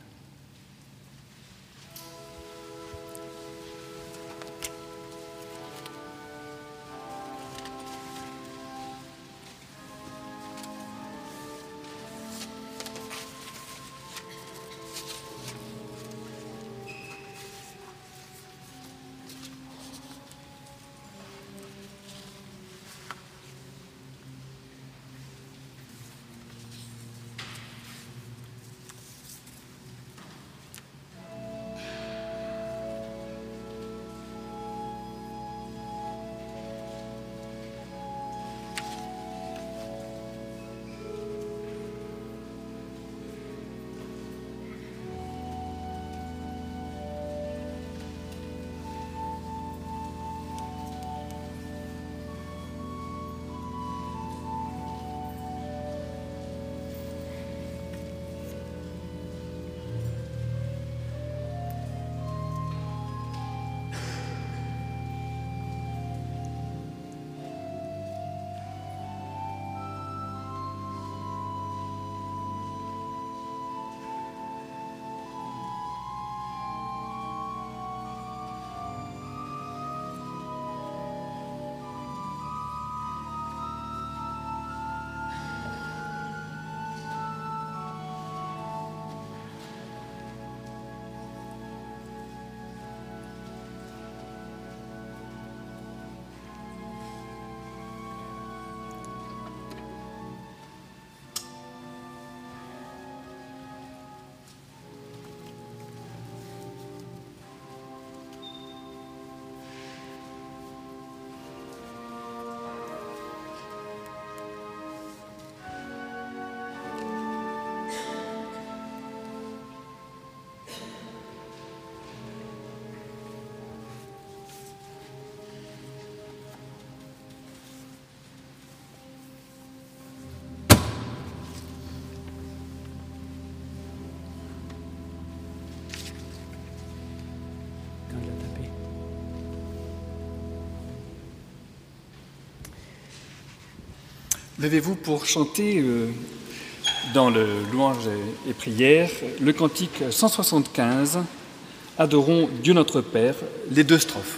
Levez-vous pour chanter dans le louange et prière le cantique 175, Adorons Dieu notre Père, les 2 strophes.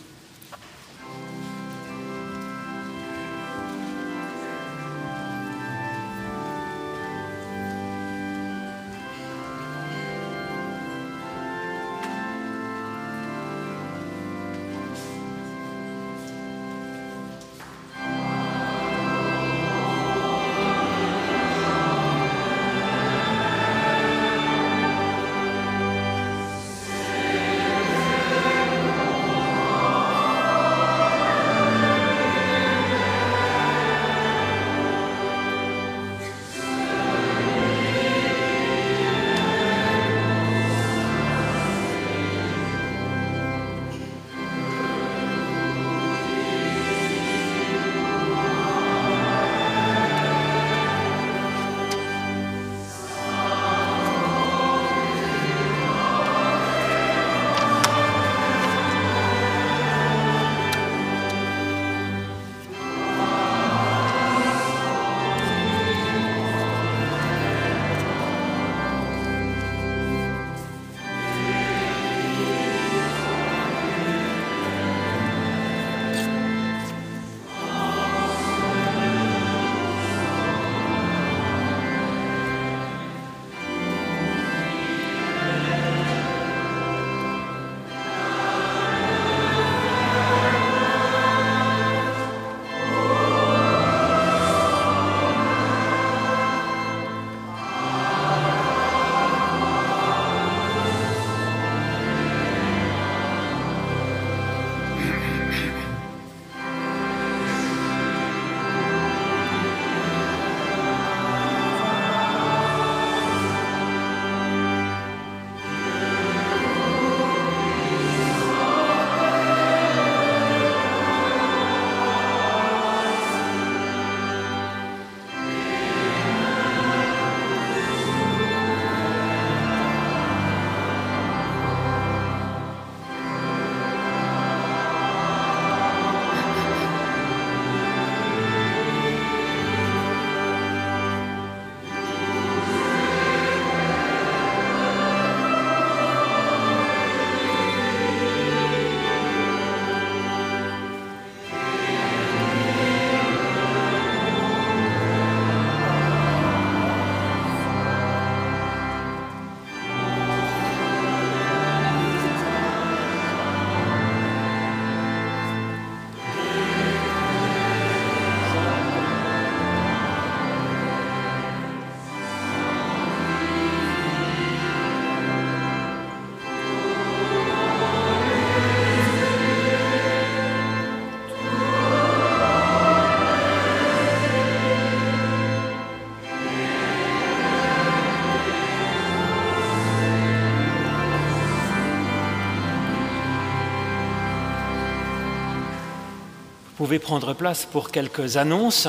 Vous pouvez prendre place pour quelques annonces.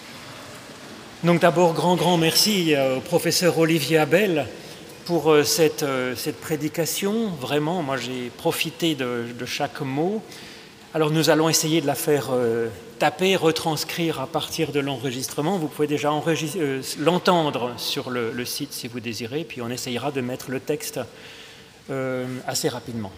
Donc d'abord, grand merci au professeur Olivier Abel pour cette prédication. Vraiment, moi j'ai profité de chaque mot. Alors nous allons essayer de la faire taper, retranscrire à partir de l'enregistrement. Vous pouvez déjà l'entendre sur le site si vous désirez, puis on essayera de mettre le texte assez rapidement.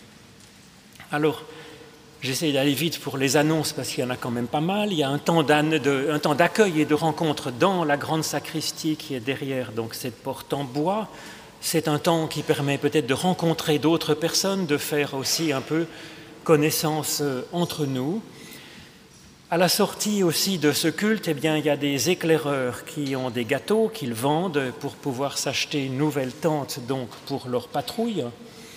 Alors, j'essaie d'aller vite pour les annonces parce qu'il y en a quand même pas mal. Il y a un temps d'accueil et de rencontre dans la grande sacristie qui est derrière donc cette porte en bois. C'est un temps qui permet peut-être de rencontrer d'autres personnes, de faire aussi un peu connaissance entre nous. À la sortie aussi de ce culte, eh bien, il y a des éclaireurs qui ont des gâteaux qu'ils vendent pour pouvoir s'acheter une nouvelle tente donc pour leur patrouille.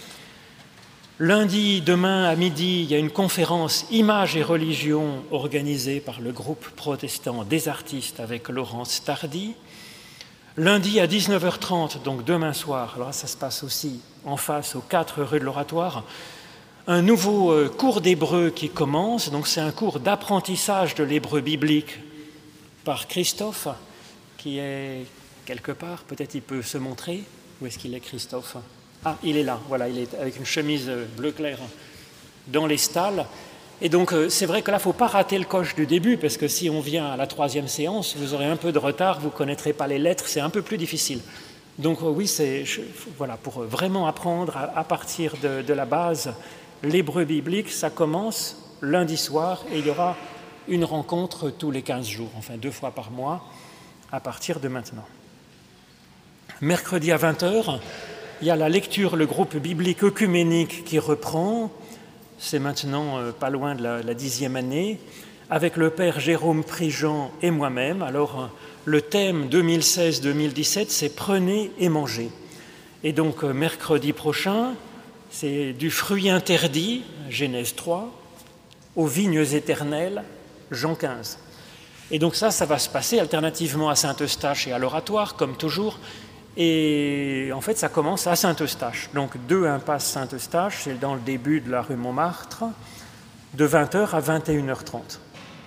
Lundi, demain à midi, il y a une conférence Images et religion organisée par le groupe protestant des artistes avec Laurence Tardy. Lundi à 19h30, donc demain soir, alors ça se passe aussi en face aux 4 rue de l'Oratoire, un nouveau cours d'hébreu qui commence. Donc c'est un cours d'apprentissage de l'hébreu biblique par Christophe, qui est quelque part, peut-être il peut se montrer. Où est-ce qu'il est, Christophe ? Ah, il est là, voilà, il est avec une chemise bleu clair dans les stalles. Et donc, c'est vrai que là, il ne faut pas rater le coche du début, parce que si on vient à la 3e séance, vous aurez un peu de retard, vous ne connaîtrez pas les lettres, c'est un peu plus difficile. Donc oui, voilà, pour vraiment apprendre à partir de la base l'hébreu biblique, ça commence lundi soir et il y aura une rencontre tous les 15 jours, enfin 2 fois par mois, à partir de maintenant. Mercredi à 20h, il y a la lecture, le groupe biblique œcuménique qui reprend. C'est maintenant pas loin de la 10e année, avec le père Jérôme Prigent et moi-même. Alors, le thème 2016-2017, c'est « Prenez et mangez ». Et donc, mercredi prochain, c'est du fruit interdit, Genèse 3, aux vignes éternelles, Jean 15. Et donc ça va se passer alternativement à Saint-Eustache et à l'Oratoire, comme toujours. Et en fait, ça commence à Saint-Eustache. Donc 2 impasse Saint-Eustache, c'est dans le début de la rue Montmartre, de 20h à 21h30.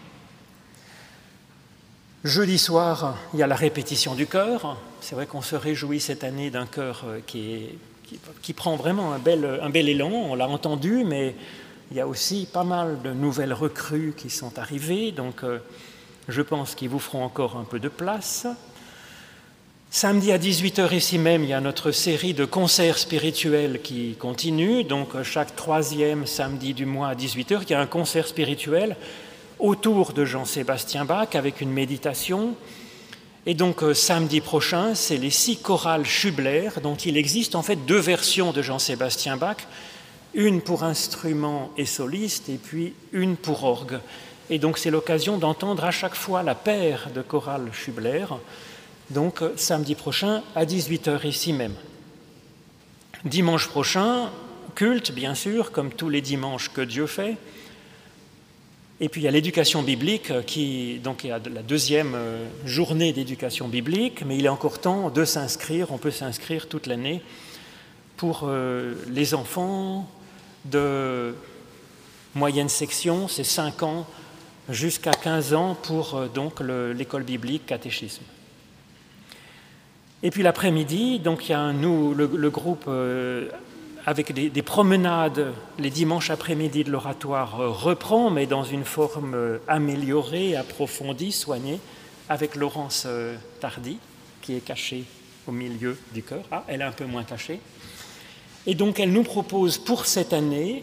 Jeudi soir, il y a la répétition du chœur. C'est vrai qu'on se réjouit cette année d'un chœur qui prend vraiment un bel élan. On l'a entendu, mais il y a aussi pas mal de nouvelles recrues qui sont arrivées. Donc je pense qu'ils vous feront encore un peu de place. Samedi à 18h ici même, il y a notre série de concerts spirituels qui continue. Donc chaque 3e samedi du mois à 18h, il y a un concert spirituel autour de Jean-Sébastien Bach avec une méditation. Et donc samedi prochain, c'est les 6 chorales Schubler, dont il existe en fait 2 versions de Jean-Sébastien Bach, une pour instruments et solistes et puis une pour orgue. Et donc c'est l'occasion d'entendre à chaque fois la paire de chorales Schubler. Donc samedi prochain à 18h ici même. Dimanche prochain, culte bien sûr, comme tous les dimanches que Dieu fait. Et puis il y a l'éducation biblique, donc il y a la 2e journée d'éducation biblique, mais il est encore temps de s'inscrire, on peut s'inscrire toute l'année pour les enfants de moyenne section, c'est 5 ans, jusqu'à 15 ans pour donc l'école biblique catéchisme. Et puis l'après-midi, donc il y a le groupe avec des promenades les dimanches après-midi de l'oratoire reprend, mais dans une forme améliorée, approfondie, soignée, avec Laurence Tardy, qui est cachée au milieu du chœur. Ah, elle est un peu moins cachée. Et donc elle nous propose pour cette année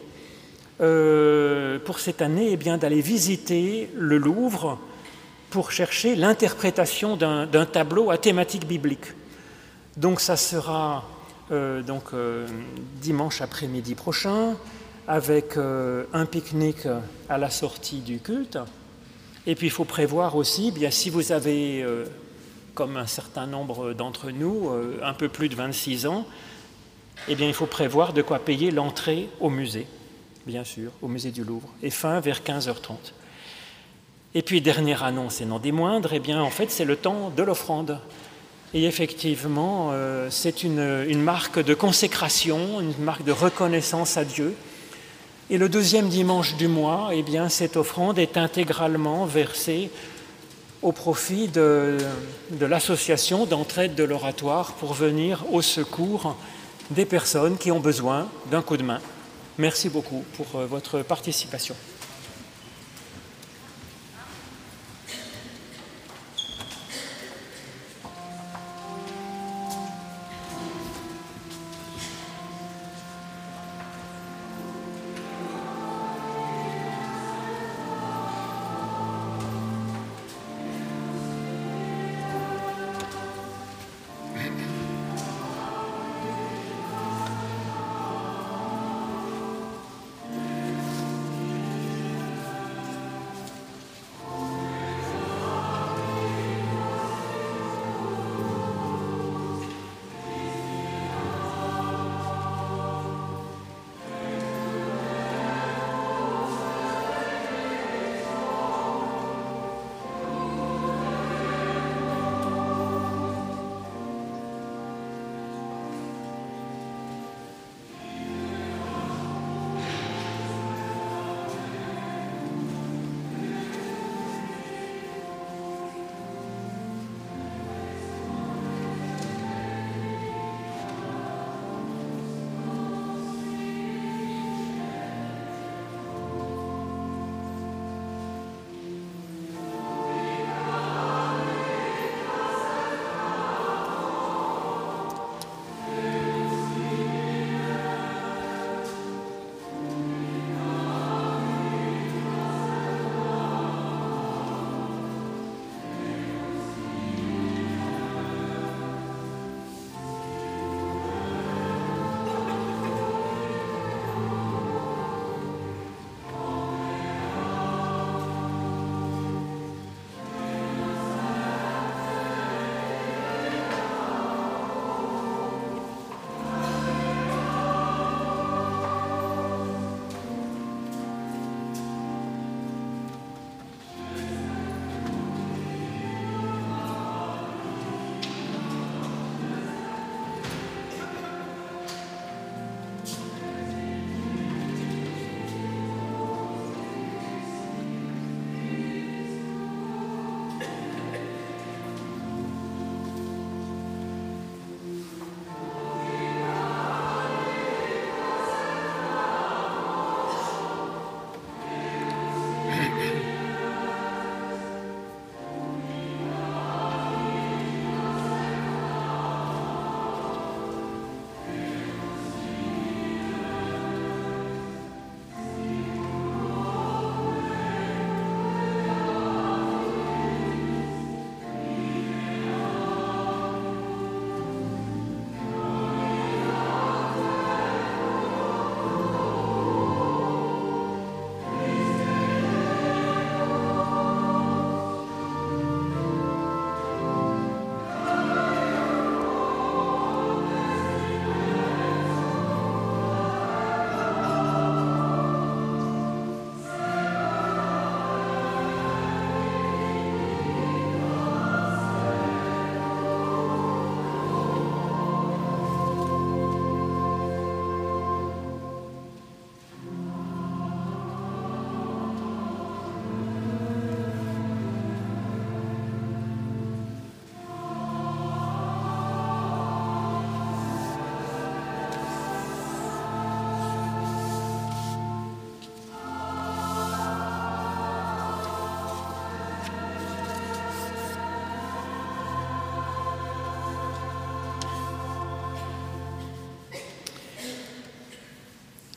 eh bien, d'aller visiter le Louvre pour chercher l'interprétation d'un tableau à thématique biblique. Donc ça sera dimanche après-midi prochain, avec un pique-nique à la sortie du culte. Et puis il faut prévoir aussi, bien, si vous avez, comme un certain nombre d'entre nous, un peu plus de 26 ans, eh bien il faut prévoir de quoi payer l'entrée au musée, bien sûr, au musée du Louvre, et fin vers 15h30. Et puis dernière annonce et non des moindres, eh bien en fait c'est le temps de l'offrande. Et effectivement, c'est une marque de consécration, une marque de reconnaissance à Dieu. Et le 2e dimanche du mois, eh bien, cette offrande est intégralement versée au profit de l'association d'entraide de l'oratoire pour venir au secours des personnes qui ont besoin d'un coup de main. Merci beaucoup pour votre participation.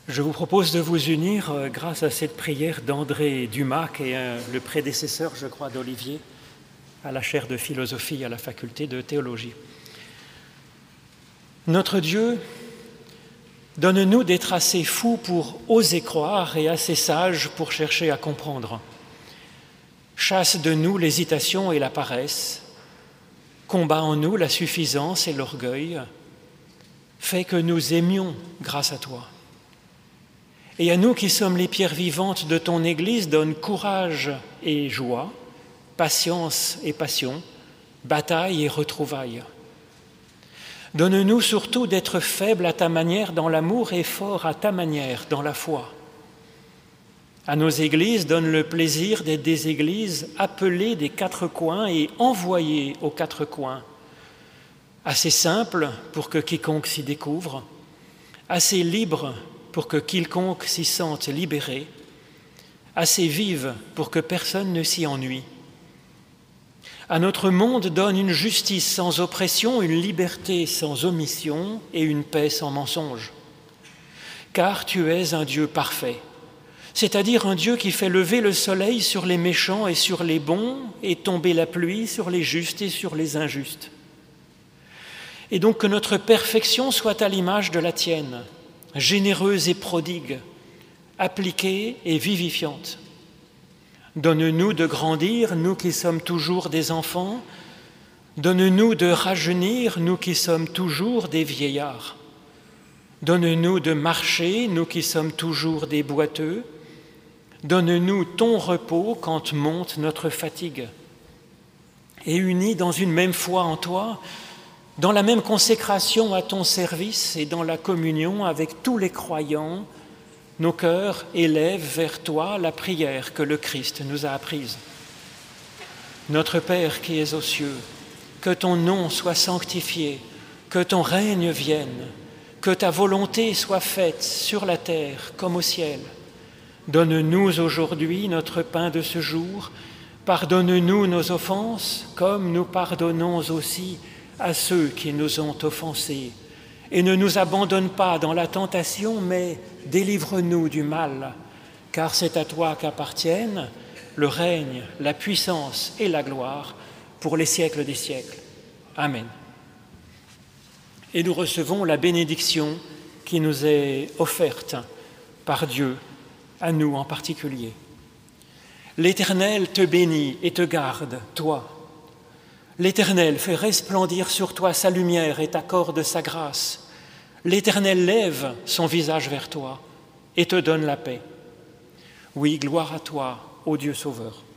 Je vous propose de vous unir grâce à cette prière d'André Dumas, qui est le prédécesseur, je crois, d'Olivier, à la chaire de philosophie à la faculté de théologie. Notre Dieu, donne-nous d'être assez fous pour oser croire et assez sages pour chercher à comprendre. Chasse de nous l'hésitation et la paresse, combat en nous la suffisance et l'orgueil, fais que nous aimions grâce à toi. Et à nous qui sommes les pierres vivantes de ton Église, donne courage et joie, patience et passion, bataille et retrouvailles. Donne-nous surtout d'être faibles à ta manière dans l'amour et forts à ta manière dans la foi. À nos églises, donne le plaisir d'être des églises appelées des quatre coins et envoyées aux quatre coins. Assez simples pour que quiconque s'y découvre, assez libres pour que quiconque s'y sente libéré, assez vives pour que personne ne s'y ennuie. À notre monde, donne une justice sans oppression, une liberté sans omission et une paix sans mensonge. Car tu es un Dieu parfait, c'est-à-dire un Dieu qui fait lever le soleil sur les méchants et sur les bons et tomber la pluie sur les justes et sur les injustes. Et donc que notre perfection soit à l'image de la tienne, généreuse et prodigue, appliquée et vivifiante. Donne-nous de grandir, nous qui sommes toujours des enfants. Donne-nous de rajeunir, nous qui sommes toujours des vieillards. Donne-nous de marcher, nous qui sommes toujours des boiteux. Donne-nous ton repos quand monte notre fatigue. Et unis dans une même foi en toi, dans la même consécration à ton service et dans la communion avec tous les croyants, nos cœurs élèvent vers toi la prière que le Christ nous a apprise. Notre Père qui es aux cieux, que ton nom soit sanctifié, que ton règne vienne, que ta volonté soit faite sur la terre comme au ciel. Donne-nous aujourd'hui notre pain de ce jour, pardonne-nous nos offenses comme nous pardonnons aussi à ceux qui nous ont offensés. Et ne nous abandonne pas dans la tentation, mais délivre-nous du mal, car c'est à toi qu'appartiennent le règne, la puissance et la gloire pour les siècles des siècles. Amen. Et nous recevons la bénédiction qui nous est offerte par Dieu, à nous en particulier. L'Éternel te bénit et te garde, toi. L'Éternel fait resplendir sur toi sa lumière et t'accorde sa grâce. L'Éternel lève son visage vers toi et te donne la paix. Oui, gloire à toi, ô Dieu Sauveur.